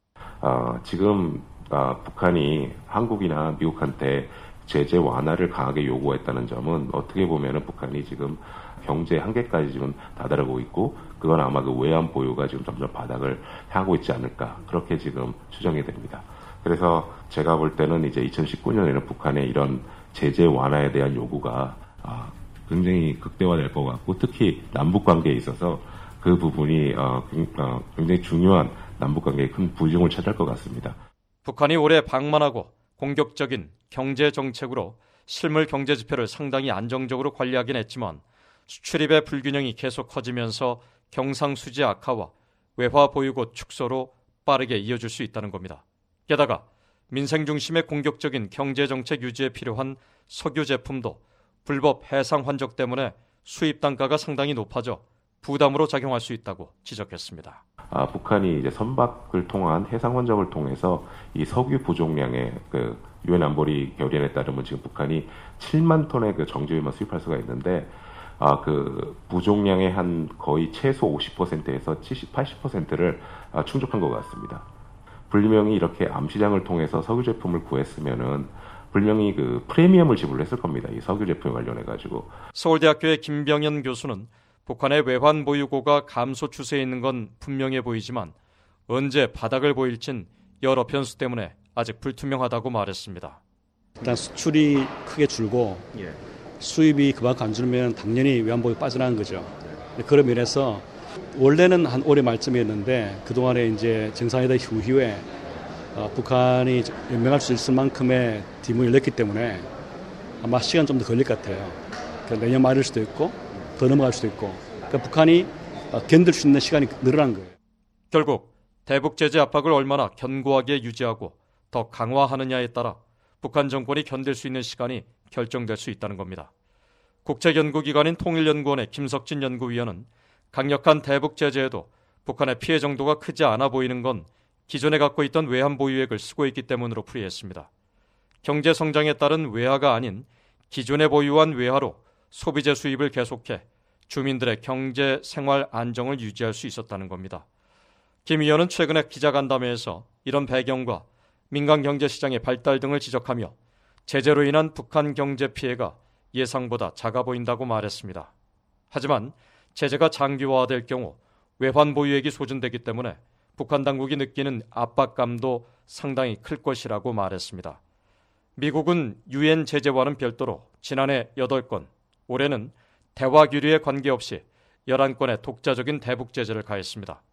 지금 북한이 한국이나 미국한테 제재 완화를 강하게 요구했다는 점은 어떻게 보면은 북한이 지금 경제 한계까지 지금 다다르고 있고 그건 아마 그 외환 보유가 지금 점점 바닥을 향하고 있지 않을까 그렇게 지금 추정이 됩니다. 그래서 제가 볼 때는 이제 2019년에는 북한의 이런 제재 완화에 대한 요구가 굉장히 극대화될 것 같고 특히 남북 관계에 있어서 그 부분이 굉장히 중요한 남북 관계에 큰 부종을 차지할 것 같습니다. 북한이 올해 방만하고 공격적인 경제 정책으로 실물 경제 지표를 상당히 안정적으로 관리하긴 했지만 수출입의 불균형이 계속 커지면서 경상수지 악화와 외화 보유고 축소로 빠르게 이어질 수 있다는 겁니다. 게다가 민생 중심의 공격적인 경제 정책 유지에 필요한 석유 제품도 불법 해상 환적 때문에 수입 단가가 상당히 높아져 부담으로 작용할 수 있다고 지적했습니다. 북한이 이제 선박을 통한 해상 환적을 통해서 이 석유 부족량의 그 유엔 안보리 결의안에 따르면 지금 북한이 7만 톤의 그 정제유만 수입할 수가 있는데 그 부족량의 한 거의 최소 50%에서 70, 80%를 충족한 것 같습니다. 분명히 이렇게 암시장을 통해서 석유 제품을 구했으면은 분명히 그 프리미엄을 지불했을 겁니다. 이 석유 제품에 관련해 가지고. 서울대학교의 김병현 교수는 북한의 외환 보유고가 감소 추세에 있는 건 분명해 보이지만 언제 바닥을 보일진 여러 변수 때문에 아직 불투명하다고 말했습니다. 일단 수출이 크게 줄고 수입이 그만큼 안 줄면 당연히 외환보유 빠져나간 거죠. 그런 면에서 원래는 한 올해 말쯤이었는데 그동안에 이제 정상회담 이후에 북한이 연명할 수 있을 만큼의 디문을 냈기 때문에 아마 시간 좀 더 걸릴 것 같아요. 그러니까 내년 말일 수도 있고 더 넘어갈 수도 있고 그러니까 북한이 견딜 수 있는 시간이 늘어난 거예요. 결국 대북 제재 압박을 얼마나 견고하게 유지하고 더 강화하느냐에 따라 북한 정권이 견딜 수 있는 시간이 결정될 수 있다는 겁니다. 국제연구기관인 통일연구원의 김석진 연구위원은 강력한 대북 제재에도 북한의 피해 정도가 크지 않아 보이는 건 기존에 갖고 있던 외환 보유액을 쓰고 있기 때문으로 풀이했습니다. 경제 성장에 따른 외화가 아닌 기존에 보유한 외화로 소비재 수입을 계속해 주민들의 경제 생활 안정을 유지할 수 있었다는 겁니다. 김 위원은 최근에 기자간담회에서 이런 배경과 민간 경제 시장의 발달 등을 지적하며 제재로 인한 북한 경제 피해가 예상보다 작아 보인다고 말했습니다. 하지만 제재가 장기화될 경우 외환 보유액이 소진되기 때문에 북한 당국이 느끼는 압박감도 상당히 클 것이라고 말했습니다. 미국은 유엔 제재와는 별도로 지난해 8건, 올해는 대화 규례에 관계없이 11건의 독자적인 대북 제재를 가했습니다.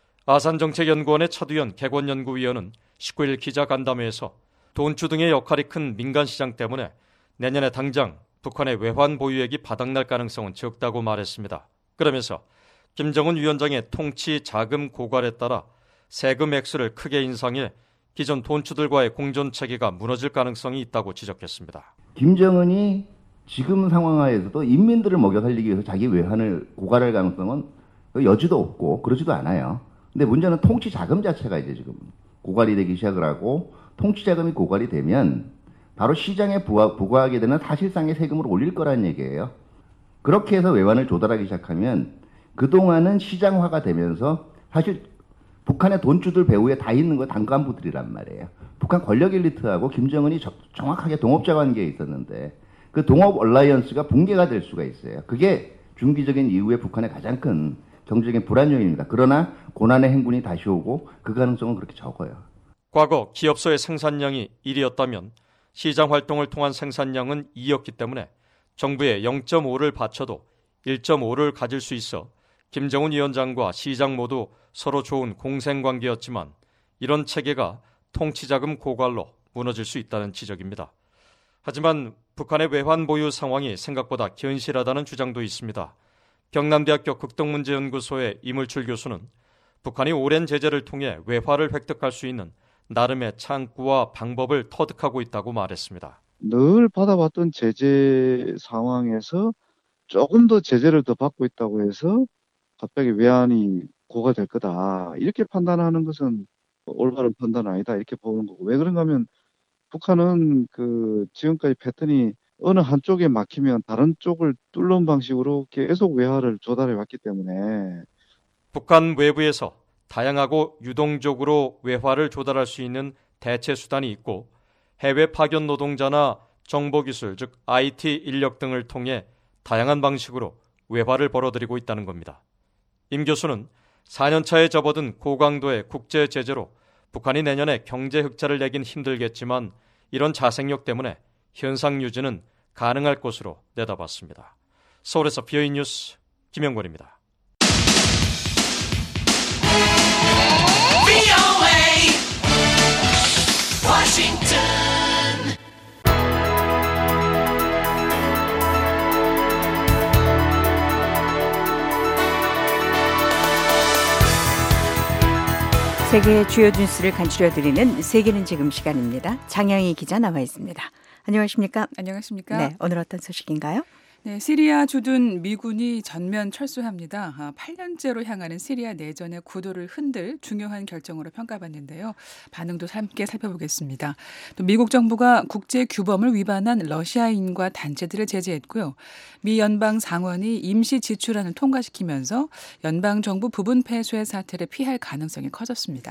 아산정책연구원의 차두현 객원연구위원은 19일 기자간담회에서 돈주 등의 역할이 큰 민간시장 때문에 내년에 당장 북한의 외환 보유액이 바닥날 가능성은 적다고 말했습니다. 그러면서 김정은 위원장의 통치 자금 고갈에 따라 세금 액수를 크게 인상해 기존 돈주들과의 공존체계가 무너질 가능성이 있다고 지적했습니다. 김정은이 지금 상황 하에서도 인민들을 먹여 살리기 위해서 자기 외환을 고갈할 가능성은 여지도 없고 그러지도 않아요. 근데 문제는 통치 자금 자체가 이제 지금 고갈이 되기 시작을 하고 통치 자금이 고갈이 되면 바로 시장에 부과하게 되는 사실상의 세금을 올릴 거라는 얘기예요. 그렇게 해서 외환을 조달하기 시작하면 그동안은 시장화가 되면서 사실 북한의 돈주들 배후에 다 있는 거 당간부들이란 말이에요. 북한 권력 엘리트하고 김정은이 정확하게 동업자 관계에 있었는데 그 동업 얼라이언스가 붕괴가 될 수가 있어요. 그게 중기적인 이후에 북한의 가장 큰 경제적인 불안 요인입니다. 그러나 고난의 행군이 다시 오고 그 가능성은 그렇게 적어요. 과거 기업소의 생산량이 1이었다면 시장 활동을 통한 생산량은 2였기 때문에 정부에 0.5를 바쳐도 1.5를 가질 수 있어 김정은 위원장과 시장 모두 서로 좋은 공생관계였지만 이런 체계가 통치자금 고갈로 무너질 수 있다는 지적입니다. 하지만 북한의 외환 보유 상황이 생각보다 견실하다는 주장도 있습니다. 경남대학교 극동문제연구소의 이물출 교수는 북한이 오랜 제재를 통해 외화를 획득할 수 있는 나름의 창구와 방법을 터득하고 있다고 말했습니다. 늘 받아왔던 제재 상황에서 조금 더 제재를 더 받고 있다고 해서 갑자기 외환이 고갈될 거다. 이렇게 판단하는 것은 올바른 판단 아니다. 이렇게 보는 거고. 왜 그런가 하면 북한은 그 지금까지 패턴이 어느 한쪽에 막히면 다른 쪽을 뚫는 방식으로 계속 외화를 조달해 왔기 때문에 북한 외부에서 다양하고 유동적으로 외화를 조달할 수 있는 대체 수단이 있고 해외 파견 노동자나 정보기술, 즉 IT 인력 등을 통해 다양한 방식으로 외화를 벌어들이고 있다는 겁니다. 임 교수는 4년차에 접어든 고강도의 국제 제재로 북한이 내년에 경제 흑자를 내긴 힘들겠지만 이런 자생력 때문에 현상 유지는 가능할 것으로 내다봤습니다. 서울에서 비어이 뉴스 김영권입니다. 세계의 주요 뉴스를 간추려드리는 세계는 지금 시간입니다. 장양희 기자 나와 있습니다. 안녕하십니까? 안녕하십니까? 네, 오늘 어떤 소식인가요? 네, 시리아 주둔 미군이 전면 철수합니다. 8년째로 향하는 시리아 내전의 구도를 흔들 중요한 결정으로 평가받는데요. 반응도 함께 살펴보겠습니다. 또 미국 정부가 국제 규범을 위반한 러시아인과 단체들을 제재했고요. 미 연방 상원이 임시 지출안을 통과시키면서 연방 정부 부분 폐쇄 사태를 피할 가능성이 커졌습니다. 네.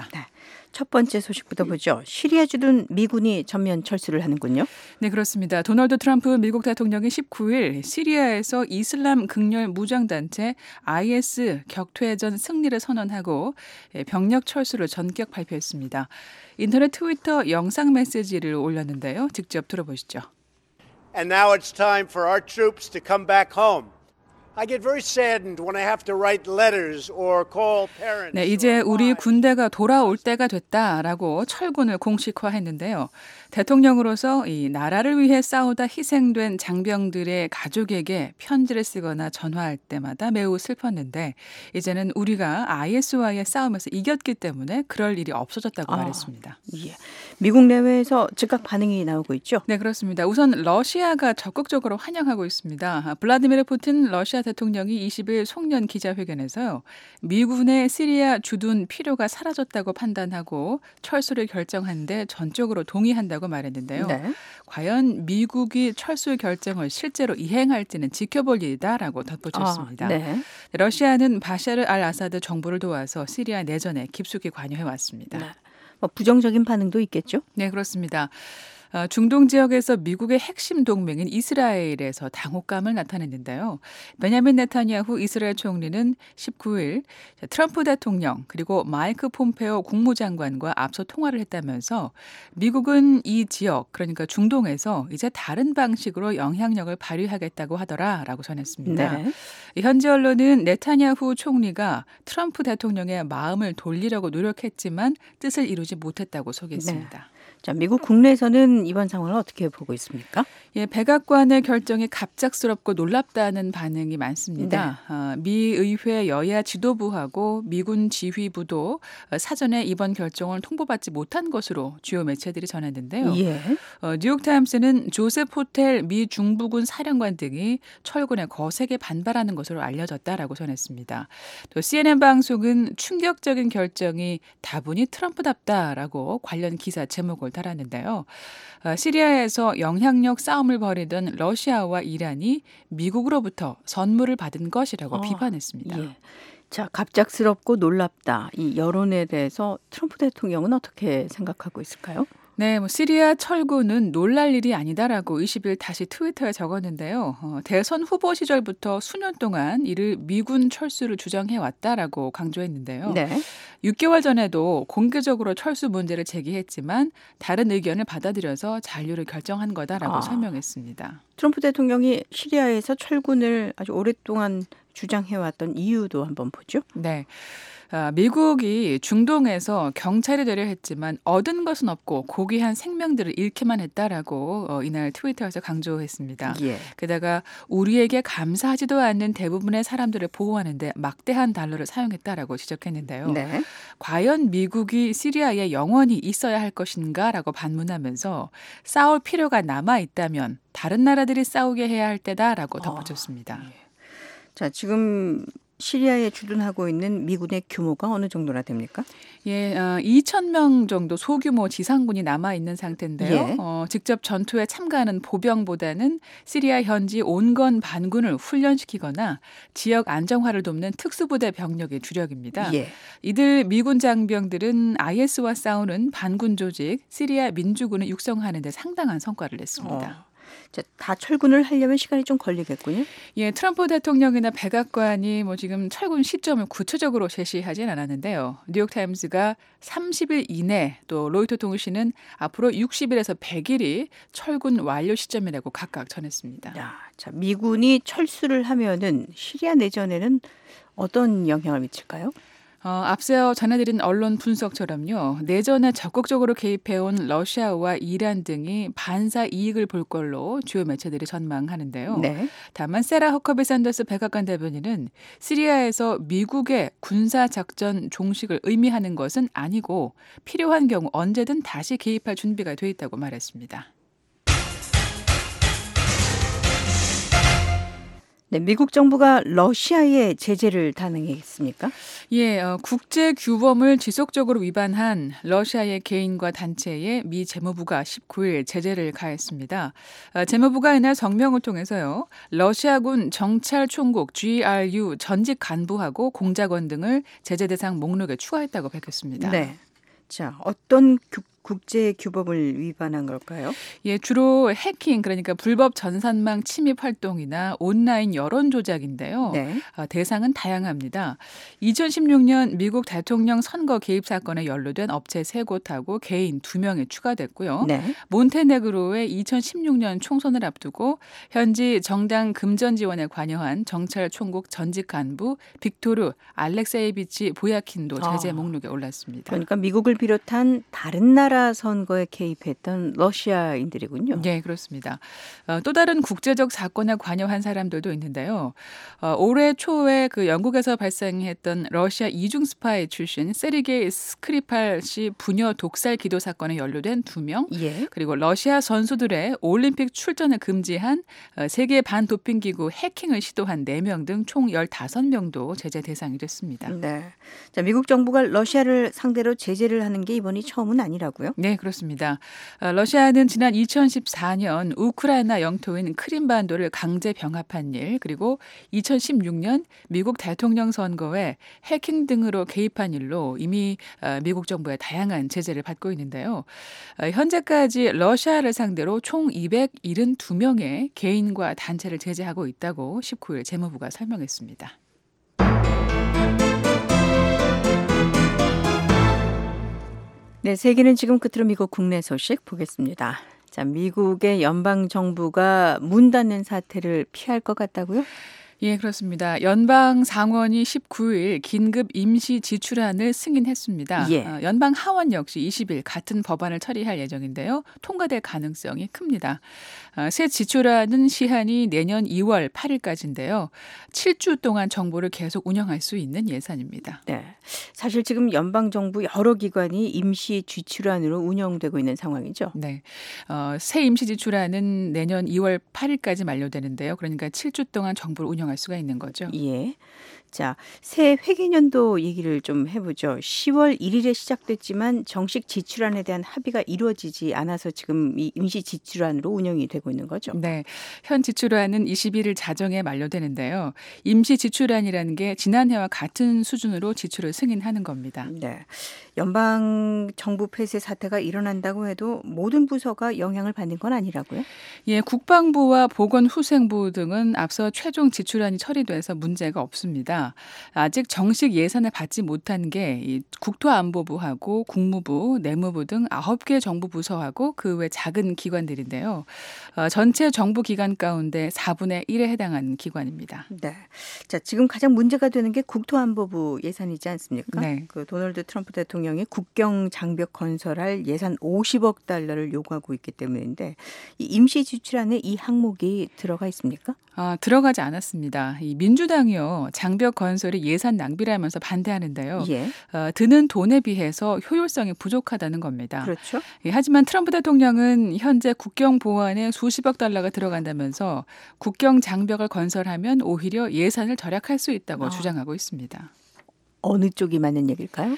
첫 번째 소식부터 보죠. 시리아 주둔 미군이 전면 철수를 하는군요. 네, 그렇습니다. 도널드 트럼프 미국 대통령이 19일 시리아에서 이슬람 극렬 무장단체 IS 격퇴전 승리를 선언하고 병력 철수를 전격 발표했습니다. 인터넷 트위터 영상 메시지를 올렸는데요. 직접 들어보시죠. And now it's time for our troops to come back home. I get very saddened when I have to write letters or call parents. 네, 이제 우리 군대가 돌아올 때가 됐다라고 철군을 공식화했는데요. 대통령으로서 이 나라를 위해 싸우다 희생된 장병들의 가족에게 편지를 쓰거나 전화할 때마다 매우 슬펐는데 이제는 우리가 IS와의 싸움에서 이겼기 때문에 그럴 일이 없어졌다고 말했습니다. 예. 미국 내외에서 즉각 반응이 나오고 있죠? 네, 그렇습니다. 우선 러시아가 적극적으로 환영하고 있습니다. 블라디미르 푸틴 러시아 대통령이 20일 송년 기자회견에서요. 미군의 시리아 주둔 필요가 사라졌다고 판단하고 철수를 결정한 데 전적으로 동의한다고 말했는데요. 네. 과연 미국이 철수 결정을 실제로 이행할지는 지켜볼 일이다라고 덧붙였습니다. 네. 러시아는 바샤르 알 아사드 정부를 도와서 시리아 내전에 깊숙이 관여해왔습니다. 네. 부정적인 반응도 있겠죠? 네, 그렇습니다. 중동 지역에서 미국의 핵심 동맹인 이스라엘에서 당혹감을 나타냈는데요. 베냐민 네타냐후 이스라엘 총리는 19일 트럼프 대통령 그리고 마이크 폼페오 국무장관과 앞서 통화를 했다면서 미국은 이 지역 그러니까 중동에서 이제 다른 방식으로 영향력을 발휘하겠다고 하더라라고 전했습니다. 네. 현지 언론은 네타냐후 총리가 트럼프 대통령의 마음을 돌리려고 노력했지만 뜻을 이루지 못했다고 소개했습니다. 네. 자, 미국 국내에서는 이번 상황을 어떻게 보고 있습니까? 예, 백악관의 결정이 갑작스럽고 놀랍다는 반응이 많습니다. 네. 미 의회 여야 지도부하고 미군 지휘부도 사전에 이번 결정을 통보받지 못한 것으로 주요 매체들이 전했는데요. 예. 뉴욕타임스는 조셉 호텔 미 중부군 사령관 등이 철군에 거세게 반발하는 것으로 알려졌다라고 전했습니다. 또 CNN 방송은 충격적인 결정이 다분히 트럼프답다라고 관련 기사 제목을 달았는데요. 시리아에서 영향력 싸움을 벌이던 러시아와 이란이 미국으로부터 선물을 받은 것이라고 비판했습니다. 예. 자, 갑작스럽고 놀랍다. 이 여론에 대해서 트럼프 대통령은 어떻게 생각하고 있을까요? 네, 시리아 철군은 놀랄 일이 아니다라고 20일 다시 트위터에 적었는데요. 대선 후보 시절부터 수년 동안 이를 미군 철수를 주장해왔다라고 강조했는데요. 네. 6개월 전에도 공개적으로 철수 문제를 제기했지만 다른 의견을 받아들여서 잔류를 결정한 거다라고 설명했습니다. 트럼프 대통령이 시리아에서 철군을 아주 오랫동안 주장해왔던 이유도 한번 보죠. 네. 미국이 중동에서 경찰이 되려 했지만 얻은 것은 없고 고귀한 생명들을 잃기만 했다라고 이날 트위터에서 강조했습니다. 예. 게다가 우리에게 감사하지도 않는 대부분의 사람들을 보호하는데 막대한 달러를 사용했다라고 지적했는데요. 네. 과연 미국이 시리아에 영원히 있어야 할 것인가라고 반문하면서 싸울 필요가 남아있다면 다른 나라들이 싸우게 해야 할 때다라고 덧붙였습니다. 예. 자, 지금 시리아에 주둔하고 있는 미군의 규모가 어느 정도나 됩니까? 예, 2,000명 정도 소규모 지상군이 남아 있는 상태인데요. 예. 직접 전투에 참가하는 보병보다는 시리아 현지 온건 반군을 훈련시키거나 지역 안정화를 돕는 특수부대 병력이 주력입니다. 예. 이들 미군 장병들은 IS와 싸우는 반군 조직 시리아 민주군을 육성하는 데 상당한 성과를 냈습니다. 다 철군을 하려면 시간이 좀 걸리겠군요. 예, 트럼프 대통령이나 백악관이 지금 철군 시점을 구체적으로 제시하진 않았는데요. 뉴욕타임스가 30일 이내, 또 로이터 통신은 앞으로 60일에서 100일이 철군 완료 시점이라고 각각 전했습니다. 자, 미군이 철수를 하면은 시리아 내전에는 어떤 영향을 미칠까요? 앞서 전해드린 언론 분석처럼요. 내전에 적극적으로 개입해온 러시아와 이란 등이 반사 이익을 볼 걸로 주요 매체들이 전망하는데요. 네. 다만 세라 허커비 샌더스 백악관 대변인은 시리아에서 미국의 군사작전 종식을 의미하는 것은 아니고 필요한 경우 언제든 다시 개입할 준비가 돼 있다고 말했습니다. 네, 미국 정부가 러시아에 제재를 단행했습니까? 예, 국제 규범을 지속적으로 위반한 러시아의 개인과 단체에 미 재무부가 19일 제재를 가했습니다. 재무부가 이날 성명을 통해서요, 러시아군 정찰 총국 GRU 전직 간부하고 공작원 등을 제재 대상 목록에 추가했다고 밝혔습니다. 네. 자, 어떤 국제 규범을 위반한 걸까요? 예, 주로 해킹, 그러니까 불법 전산망 침입 활동이나 온라인 여론 조작인데요. 네. 대상은 다양합니다. 2016년 미국 대통령 선거 개입 사건에 연루된 업체 3곳하고 개인 2명이 추가됐고요. 네. 몬테네그로의 2016년 총선을 앞두고 현지 정당 금전 지원에 관여한 정찰 총국 전직 간부 빅토르 알렉세이비치 보야킨도 제재 목록에 올랐습니다. 그러니까 미국을 비롯한 다른 나라 선거에 개입했던 러시아인들이군요. 네, 그렇습니다. 또 다른 국제적 사건에 관여한 사람들도 있는데요. 올해 초에 그 영국에서 발생했던 러시아 이중 스파이 출신 세르게이 스크리팔 씨 부녀 독살 기도 사건에 연루된 2명, 예. 그리고 러시아 선수들의 올림픽 출전을 금지한 세계 반도핑기구 해킹을 시도한 4명 등 총 15명도 제재 대상이 됐습니다. 네. 자, 미국 정부가 러시아를 상대로 제재를 하는 게 이번이 처음은 아니라고요? 네, 그렇습니다. 러시아는 지난 2014년 우크라이나 영토인 크림반도를 강제 병합한 일, 그리고 2016년 미국 대통령 선거에 해킹 등으로 개입한 일로 이미 미국 정부의 다양한 제재를 받고 있는데요. 현재까지 러시아를 상대로 총 272명의 개인과 단체를 제재하고 있다고 19일 재무부가 설명했습니다. 네, 세계는 지금 끝으로 미국 국내 소식 보겠습니다. 자, 미국의 연방 정부가 문 닫는 사태를 피할 것 같다고요? 예, 그렇습니다. 연방 상원이 19일 긴급 임시 지출안을 승인했습니다. 예. 연방 하원 역시 20일 같은 법안을 처리할 예정인데요. 통과될 가능성이 큽니다. 새 지출안은 시한이 내년 2월 8일까지인데요. 7주 동안 정부를 계속 운영할 수 있는 예산입니다. 네, 사실 지금 연방 정부 여러 기관이 임시 지출안으로 운영되고 있는 상황이죠. 네, 새 임시 지출안은 내년 2월 8일까지 만료되는데요. 그러니까 7주 동안 정부를 운영할 수가 있는 거죠. 예. 자, 새 회계년도 얘기를 좀 해보죠. 10월 1일에 시작됐지만 정식 지출안에 대한 합의가 이루어지지 않아서 지금 이 임시 지출안으로 운영이 되고 있는 거죠. 네, 현 지출안은 21일 자정에 만료되는데요. 임시 지출안이라는 게 지난해와 같은 수준으로 지출을 승인하는 겁니다. 네, 연방 정부 폐쇄 사태가 일어난다고 해도 모든 부서가 영향을 받는 건 아니라고요? 예, 국방부와 보건후생부 등은 앞서 최종 지출안이 처리돼서 문제가 없습니다. 아직 정식 예산을 받지 못한 게 국토안보부하고 국무부, 내무부 등 9개 정부 부서하고 그 외 작은 기관들인데요. 전체 정부 기관 가운데 4분의 1에 해당하는 기관입니다. 네. 자, 지금 가장 문제가 되는 게 국토안보부 예산이지 않습니까? 네. 그 도널드 트럼프 대통령이 국경 장벽 건설할 예산 50억 달러를 요구하고 있기 때문인데 이 임시 지출안에 이 항목이 들어가 있습니까? 들어가지 않았습니다. 이 민주당이요, 장벽 건설이 예산 낭비라면서 반대하는데요. 예. 드는 돈에 비해서 효율성이 부족하다는 겁니다. 그렇죠. 예, 하지만 트럼프 대통령은 현재 국경 보안에 수십억 달러가 들어간다면서 국경 장벽을 건설하면 오히려 예산을 절약할 수 있다고 주장하고 있습니다. 어느 쪽이 맞는 얘기일까요?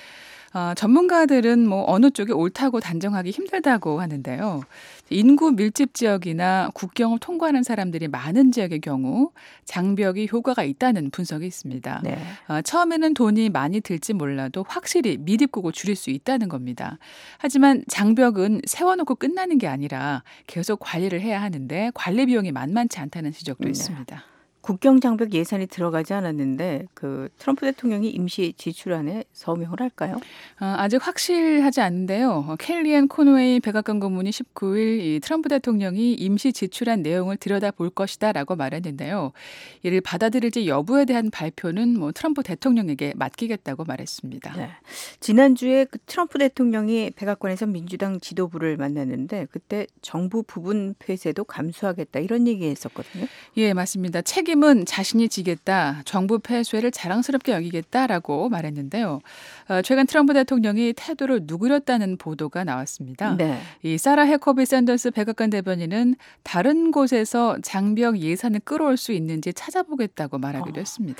전문가들은 어느 쪽이 옳다고 단정하기 힘들다고 하는데요. 인구 밀집 지역이나 국경을 통과하는 사람들이 많은 지역의 경우 장벽이 효과가 있다는 분석이 있습니다. 네. 처음에는 돈이 많이 들지 몰라도 확실히 미립국을 줄일 수 있다는 겁니다. 하지만 장벽은 세워놓고 끝나는 게 아니라 계속 관리를 해야 하는데 관리 비용이 만만치 않다는 지적도 있습니다. 국경 장벽 예산이 들어가지 않았는데 그 트럼프 대통령이 임시 지출안에 서명을 할까요? 아직 확실하지 않는데요. 켈리앤 코노웨이 백악관 고문이 19일 이 트럼프 대통령이 임시 지출안 내용을 들여다볼 것이다라고 말했는데요. 이를 받아들일지 여부에 대한 발표는 트럼프 대통령에게 맡기겠다고 말했습니다. 네. 지난주에 그 트럼프 대통령이 백악관에서 민주당 지도부를 만났는데 그때 정부 부분 폐쇄도 감수하겠다 이런 얘기했었거든요. 예, 맞습니다. 책임은 자신이 지겠다. 정부 폐쇄를 자랑스럽게 여기겠다라고 말했는데요. 최근 트럼프 대통령이 태도를 누그렸다는 보도가 나왔습니다. 네. 이 사라 해커비 샌더스 백악관 대변인은 다른 곳에서 장벽 예산을 끌어올 수 있는지 찾아보겠다고 말하기도 했습니다.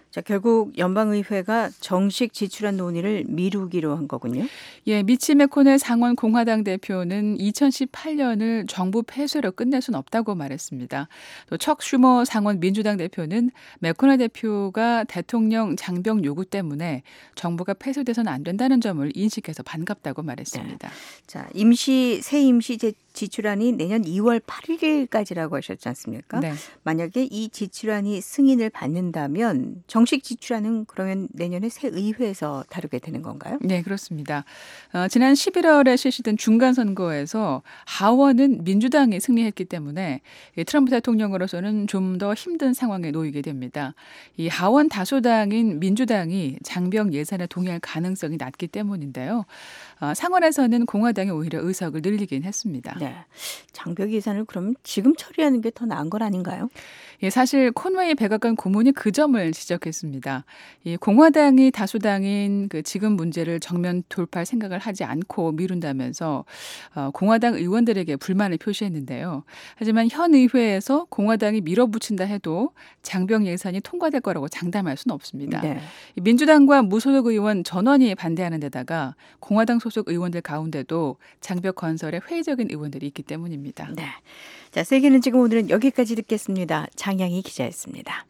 자, 결국 연방의회가 정식 지출안 논의를 미루기로 한 거군요. 예, 미치 매코넬 상원 공화당 대표는 2018년을 정부 폐쇄로 끝낼 수는 없다고 말했습니다. 또 척 슈머 상원 민주당 대표는 매코넬 대표가 대통령 장병 요구 때문에 정부가 폐쇄돼서는 안 된다는 점을 인식해서 반갑다고 말했습니다. 네. 자, 새 임시 지출안이 내년 2월 8일까지라고 하셨지 않습니까? 네. 만약에 이 지출안이 승인을 받는다면 정식 지출안은 그러면 내년에 새 의회에서 다루게 되는 건가요? 네, 그렇습니다. 지난 11월에 실시된 중간선거에서 하원은 민주당이 승리했기 때문에 트럼프 대통령으로서는 좀 더 힘든 상황에 놓이게 됩니다. 이 하원 다수당인 민주당이 장병 예산에 동의할 가능성이 낮기 때문인데요. 상원에서는 공화당이 오히려 의석을 늘리긴 했습니다. 네, 장병 예산을 그럼 지금 처리하는 게 더 나은 건 아닌가요? 예, 사실 콘웨이 백악관 고문이 그 점을 지적했습니다. 이 공화당이 다수당인 그 지금 문제를 정면 돌파할 생각을 하지 않고 미룬다면서 공화당 의원들에게 불만을 표시했는데요. 하지만 현 의회에서 공화당이 밀어붙인다 해도 장병 예산이 통과될 거라고 장담할 수는 없습니다. 네. 민주당과 무소속 의원 전원이 반대하는 데다가 공화당 소속 의원들 가운데도 장벽 건설에 회의적인 의원들이 있기 때문입니다. 네. 자, 세계는 지금 오늘은 여기까지 듣겠습니다. 장양희 기자였습니다.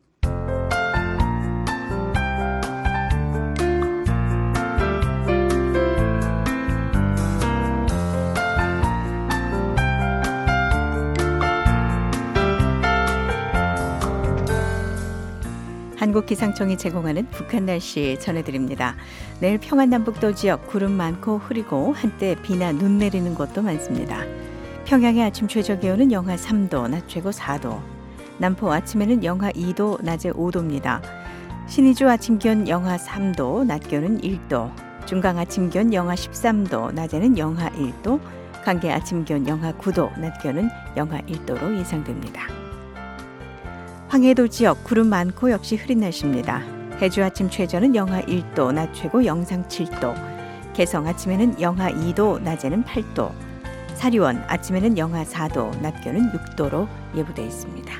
한국기상청이 제공하는 북한 날씨 전해드립니다. 내일 평안남북도 지역 구름 많고 흐리고 한때 비나 눈 내리는 곳도 많습니다. 평양의 아침 최저기온은 영하 3도, 낮 최고 4도. 남포 아침에는 영하 2도, 낮에 5도입니다. 신의주 아침 기온 영하 3도, 낮 기온은 1도. 중강 아침 기온 영하 13도, 낮에는 영하 1도. 강계 아침 기온 영하 9도, 낮 기온은 영하 1도로 예상됩니다. 황해도 지역 구름 많고 역시 흐린 날씨입니다. 해주 아침 최저는 영하 1도, 낮 최고 영상 7도. 개성 아침에는 영하 2도, 낮에는 8도. 사리원 아침에는 영하 4도, 낮 기온은 6도로 예보돼 있습니다.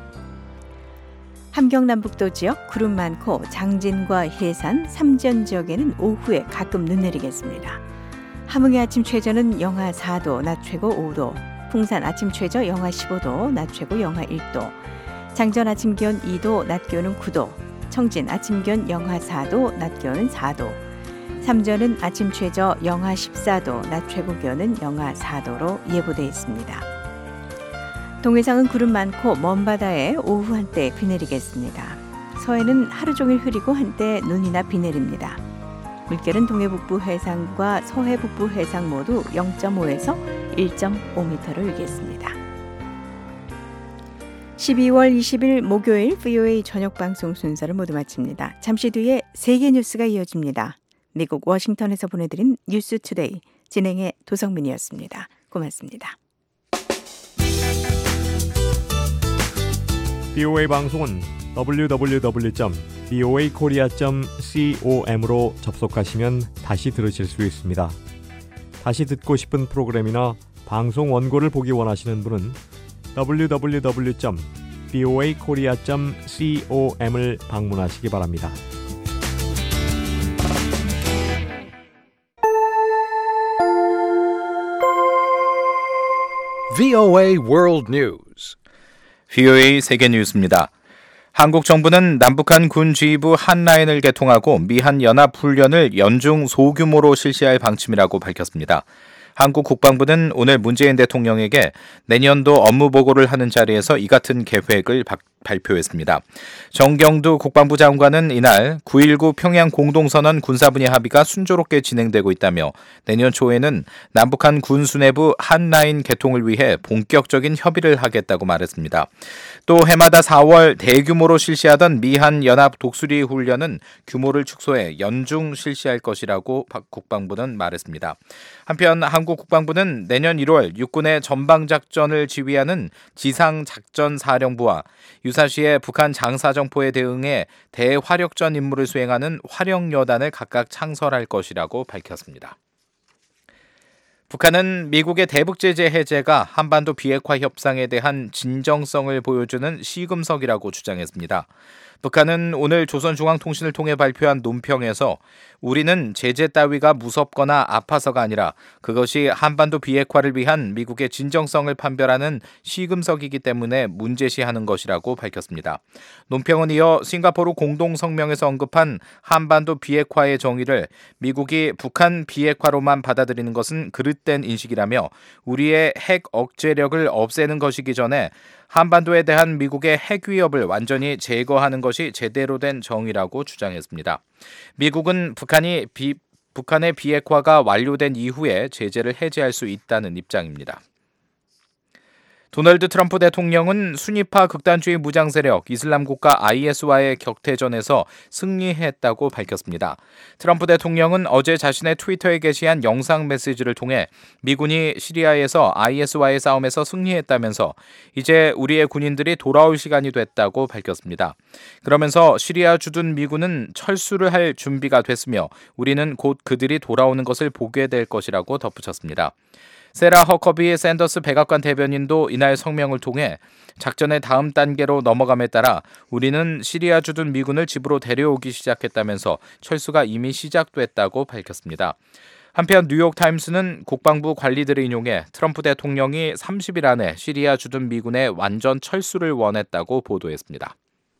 함경남북도 지역 구름 많고 장진과 해산, 삼전 지역에는 오후에 가끔 눈 내리겠습니다. 함흥의 아침 최저는 영하 4도, 낮 최고 5도. 풍산 아침 최저 영하 15도, 낮 최고 영하 1도. 장전 아침 기온 2도, 낮 기온은 9도. 청진 아침 기온 영하 4도, 낮 기온은 4도. 삼전은 아침 최저 영하 14도, 낮 최고 기온은 영하 4도로 예보돼 있습니다. 동해상은 구름 많고 먼 바다에 오후 한때 비 내리겠습니다. 서해는 하루 종일 흐리고 한때 눈이나 비 내립니다. 물결은 동해북부 해상과 서해북부 해상 모두 0.5에서 1.5m를 일겠습니다. 12월 20일 목요일 VOA 저녁 방송 순서를 모두 마칩니다. 잠시 뒤에 세계 뉴스가 이어집니다. 미국 워싱턴에서 보내드린 뉴스 투데이 진행의 도성민이었습니다. 고맙습니다. VOA 방송은 www.voakorea.com으로 접속하시면 다시 들으실 수 있습니다. 다시 듣고 싶은 프로그램이나 방송 원고를 보기 원하시는 분은 www.voakorea.com을 방문하시기 바랍니다. VOA World News. VOA 세계 뉴스입니다. 한국 정부는 남북한 군 지휘부 한라인을 개통하고 미한 연합 훈련을 연중 소규모로 실시할 방침이라고 밝혔습니다. 한국 국방부는 오늘 문재인 대통령에게 내년도 업무 보고를 하는 자리에서 이 같은 계획을 발표했습니다. 정경두 국방부 장관은 이날 9.19 평양 공동선언 군사분야 합의가 순조롭게 진행되고 있다며 내년 초에는 남북한 군 수뇌부 한라인 개통을 위해 본격적인 협의를 하겠다고 말했습니다. 또 해마다 4월 대규모로 실시하던 미한 연합 독수리 훈련은 규모를 축소해 연중 실시할 것이라고 국방부는 말했습니다. 한편 한국 국방부는 내년 1월 육군의 전방작전을 지휘하는 지상작전사령부와 유사시에 북한 장사정포에 대응해 대화력전 임무를 수행하는 화력여단을 각각 창설할 것이라고 밝혔습니다. 북한은 미국의 대북 제재 해제가 한반도 비핵화 협상에 대한 진정성을 보여주는 시금석이라고 주장했습니다. 북한은 오늘 조선중앙통신을 통해 발표한 논평에서 우리는 제재 따위가 무섭거나 아파서가 아니라 그것이 한반도 비핵화를 위한 미국의 진정성을 판별하는 시금석이기 때문에 문제시하는 것이라고 밝혔습니다. 논평은 이어 싱가포르 공동성명에서 언급한 한반도 비핵화의 정의를 미국이 북한 비핵화로만 받아들이는 것은 그릇된 인식이라며 우리의 핵 억제력을 없애는 것이기 전에 한반도에 대한 미국의 핵 위협을 완전히 제거하는 것이 제대로 된 정의라고 주장했습니다. 미국은 북한의 비핵화가 완료된 이후에 제재를 해제할 수 있다는 입장입니다. 도널드 트럼프 대통령은 순위파 극단주의 무장 세력 이슬람 국가 IS와의 격퇴전에서 승리했다고 밝혔습니다. 트럼프 대통령은 어제 자신의 트위터에 게시한 영상 메시지를 통해 미군이 시리아에서 IS와의 싸움에서 승리했다면서 이제 우리의 군인들이 돌아올 시간이 됐다고 밝혔습니다. 그러면서 시리아 주둔 미군은 철수를 할 준비가 됐으며 우리는 곧 그들이 돌아오는 것을 보게 될 것이라고 덧붙였습니다. 세라 허커비 샌더스 백악관 대변인도 이날 성명을 통해 작전의 다음 단계로 넘어감에 따라 우리는 시리아 주둔 미군을 집으로 데려오기 시작했다면서 철수가 이미 시작됐다고 밝혔습니다. 한편 뉴욕타임스는 국방부 관리들을 인용해 트럼프 대통령이 30일 안에 시리아 주둔 미군의 완전 철수를 원했다고 보도했습니다.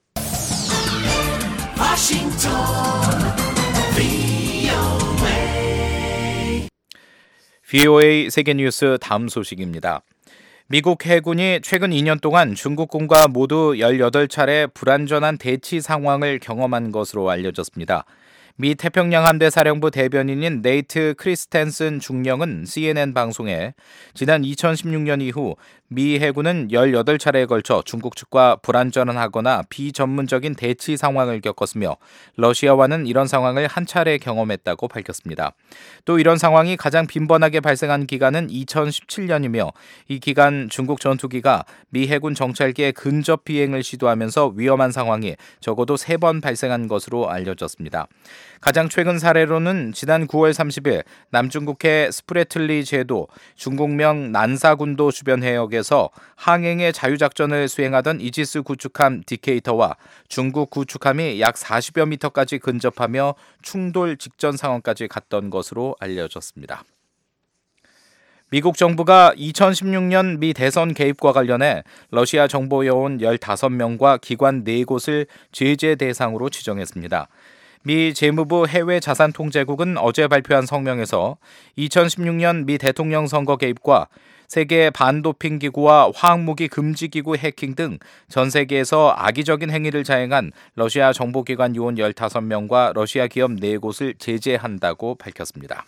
VOA 세계뉴스 다음 소식입니다. 미국 해군이 최근 2년 동안 중국군과 모두 18차례 불안전한 대치 상황을 경험한 것으로 알려졌습니다. 미 태평양 함대 사령부 대변인인 네이트 크리스텐슨 중령은 CNN 방송에 지난 2016년 이후 미 해군은 18차례에 걸쳐 중국 측과 불안전하거나 비전문적인 대치 상황을 겪었으며 러시아와는 이런 상황을 한 차례 경험했다고 밝혔습니다. 또 이런 상황이 가장 빈번하게 발생한 기간은 2017년이며 이 기간 중국 전투기가 미 해군 정찰기의 근접 비행을 시도하면서 위험한 상황이 적어도 3번 발생한 것으로 알려졌습니다. 가장 최근 사례로는 지난 9월 30일 남중국해 스프레틀리 제도 중국명 난사군도 주변 해역에서 항행의 자유작전을 수행하던 이지스 구축함 디케이터와 중국 구축함이 약 40여 미터까지 근접하며 충돌 직전 상황까지 갔던 것으로 알려졌습니다. 미국 정부가 2016년 미 대선 개입과 관련해 러시아 정보요원 15명과 기관 4곳을 제재 대상으로 지정했습니다. 미 재무부 해외자산통제국은 어제 발표한 성명에서 2016년 미 대통령 선거 개입과 세계 반도핑 기구와 화학무기 금지 기구 해킹 등 전 세계에서 악의적인 행위를 자행한 러시아 정보기관 요원 15명과 러시아 기업 4곳을 제재한다고 밝혔습니다.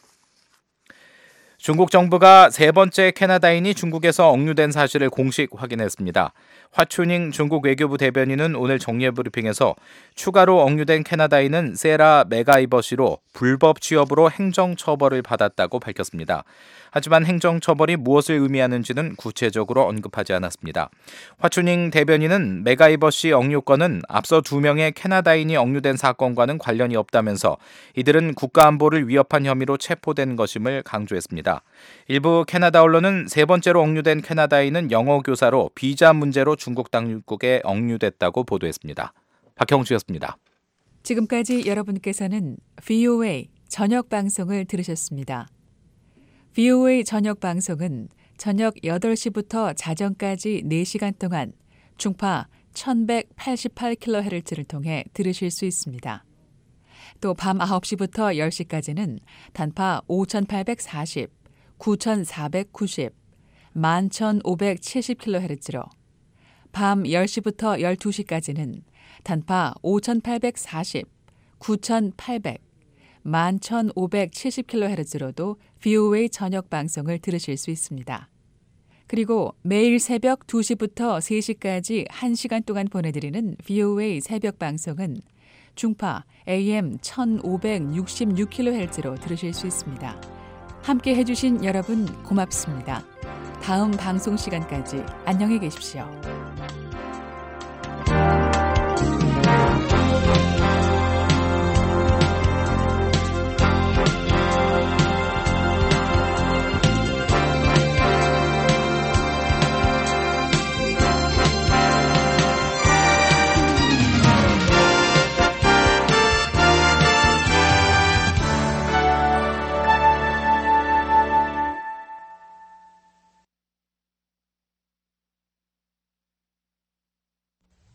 중국 정부가 3번째 캐나다인이 중국에서 억류된 사실을 공식 확인했습니다. 화춘잉 중국 외교부 대변인은 오늘 정례 브리핑에서 추가로 억류된 캐나다인은 세라 맥아이버 씨로 불법 취업으로 행정처벌을 받았다고 밝혔습니다. 하지만 행정처벌이 무엇을 의미하는지는 구체적으로 언급하지 않았습니다. 화춘잉 대변인은 맥아이버 씨 억류건은 앞서 2명의 캐나다인이 억류된 사건과는 관련이 없다면서 이들은 국가안보를 위협한 혐의로 체포된 것임을 강조했습니다. 일부 캐나다 언론은 3번째로 억류된 캐나다인은 영어 교사로 비자 문제로 중국 당국에 억류됐다고 보도했습니다. 박형주였습니다. 지금까지 여러분께서는 VOA 저녁 방송을 들으셨습니다. VOA 저녁 방송은 저녁 8시부터 자정까지 4시간 동안 중파 1188kHz를 통해 들으실 수 있습니다. 또 밤 9시부터 10시까지는 단파 5840, 9490, 11570kHz로 밤 10시부터 12시까지는 단파 5840, 9800, 11570kHz로도 VOA 저녁 방송을 들으실 수 있습니다. 그리고 매일 새벽 2시부터 3시까지 1시간 동안 보내드리는 VOA 새벽 방송은 중파 AM 1566kHz로 들으실 수 있습니다. 함께 해주신 여러분 고맙습니다. 다음 방송 시간까지 안녕히 계십시오.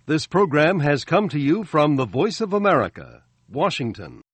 This program has come to you from the Voice of America, Washington.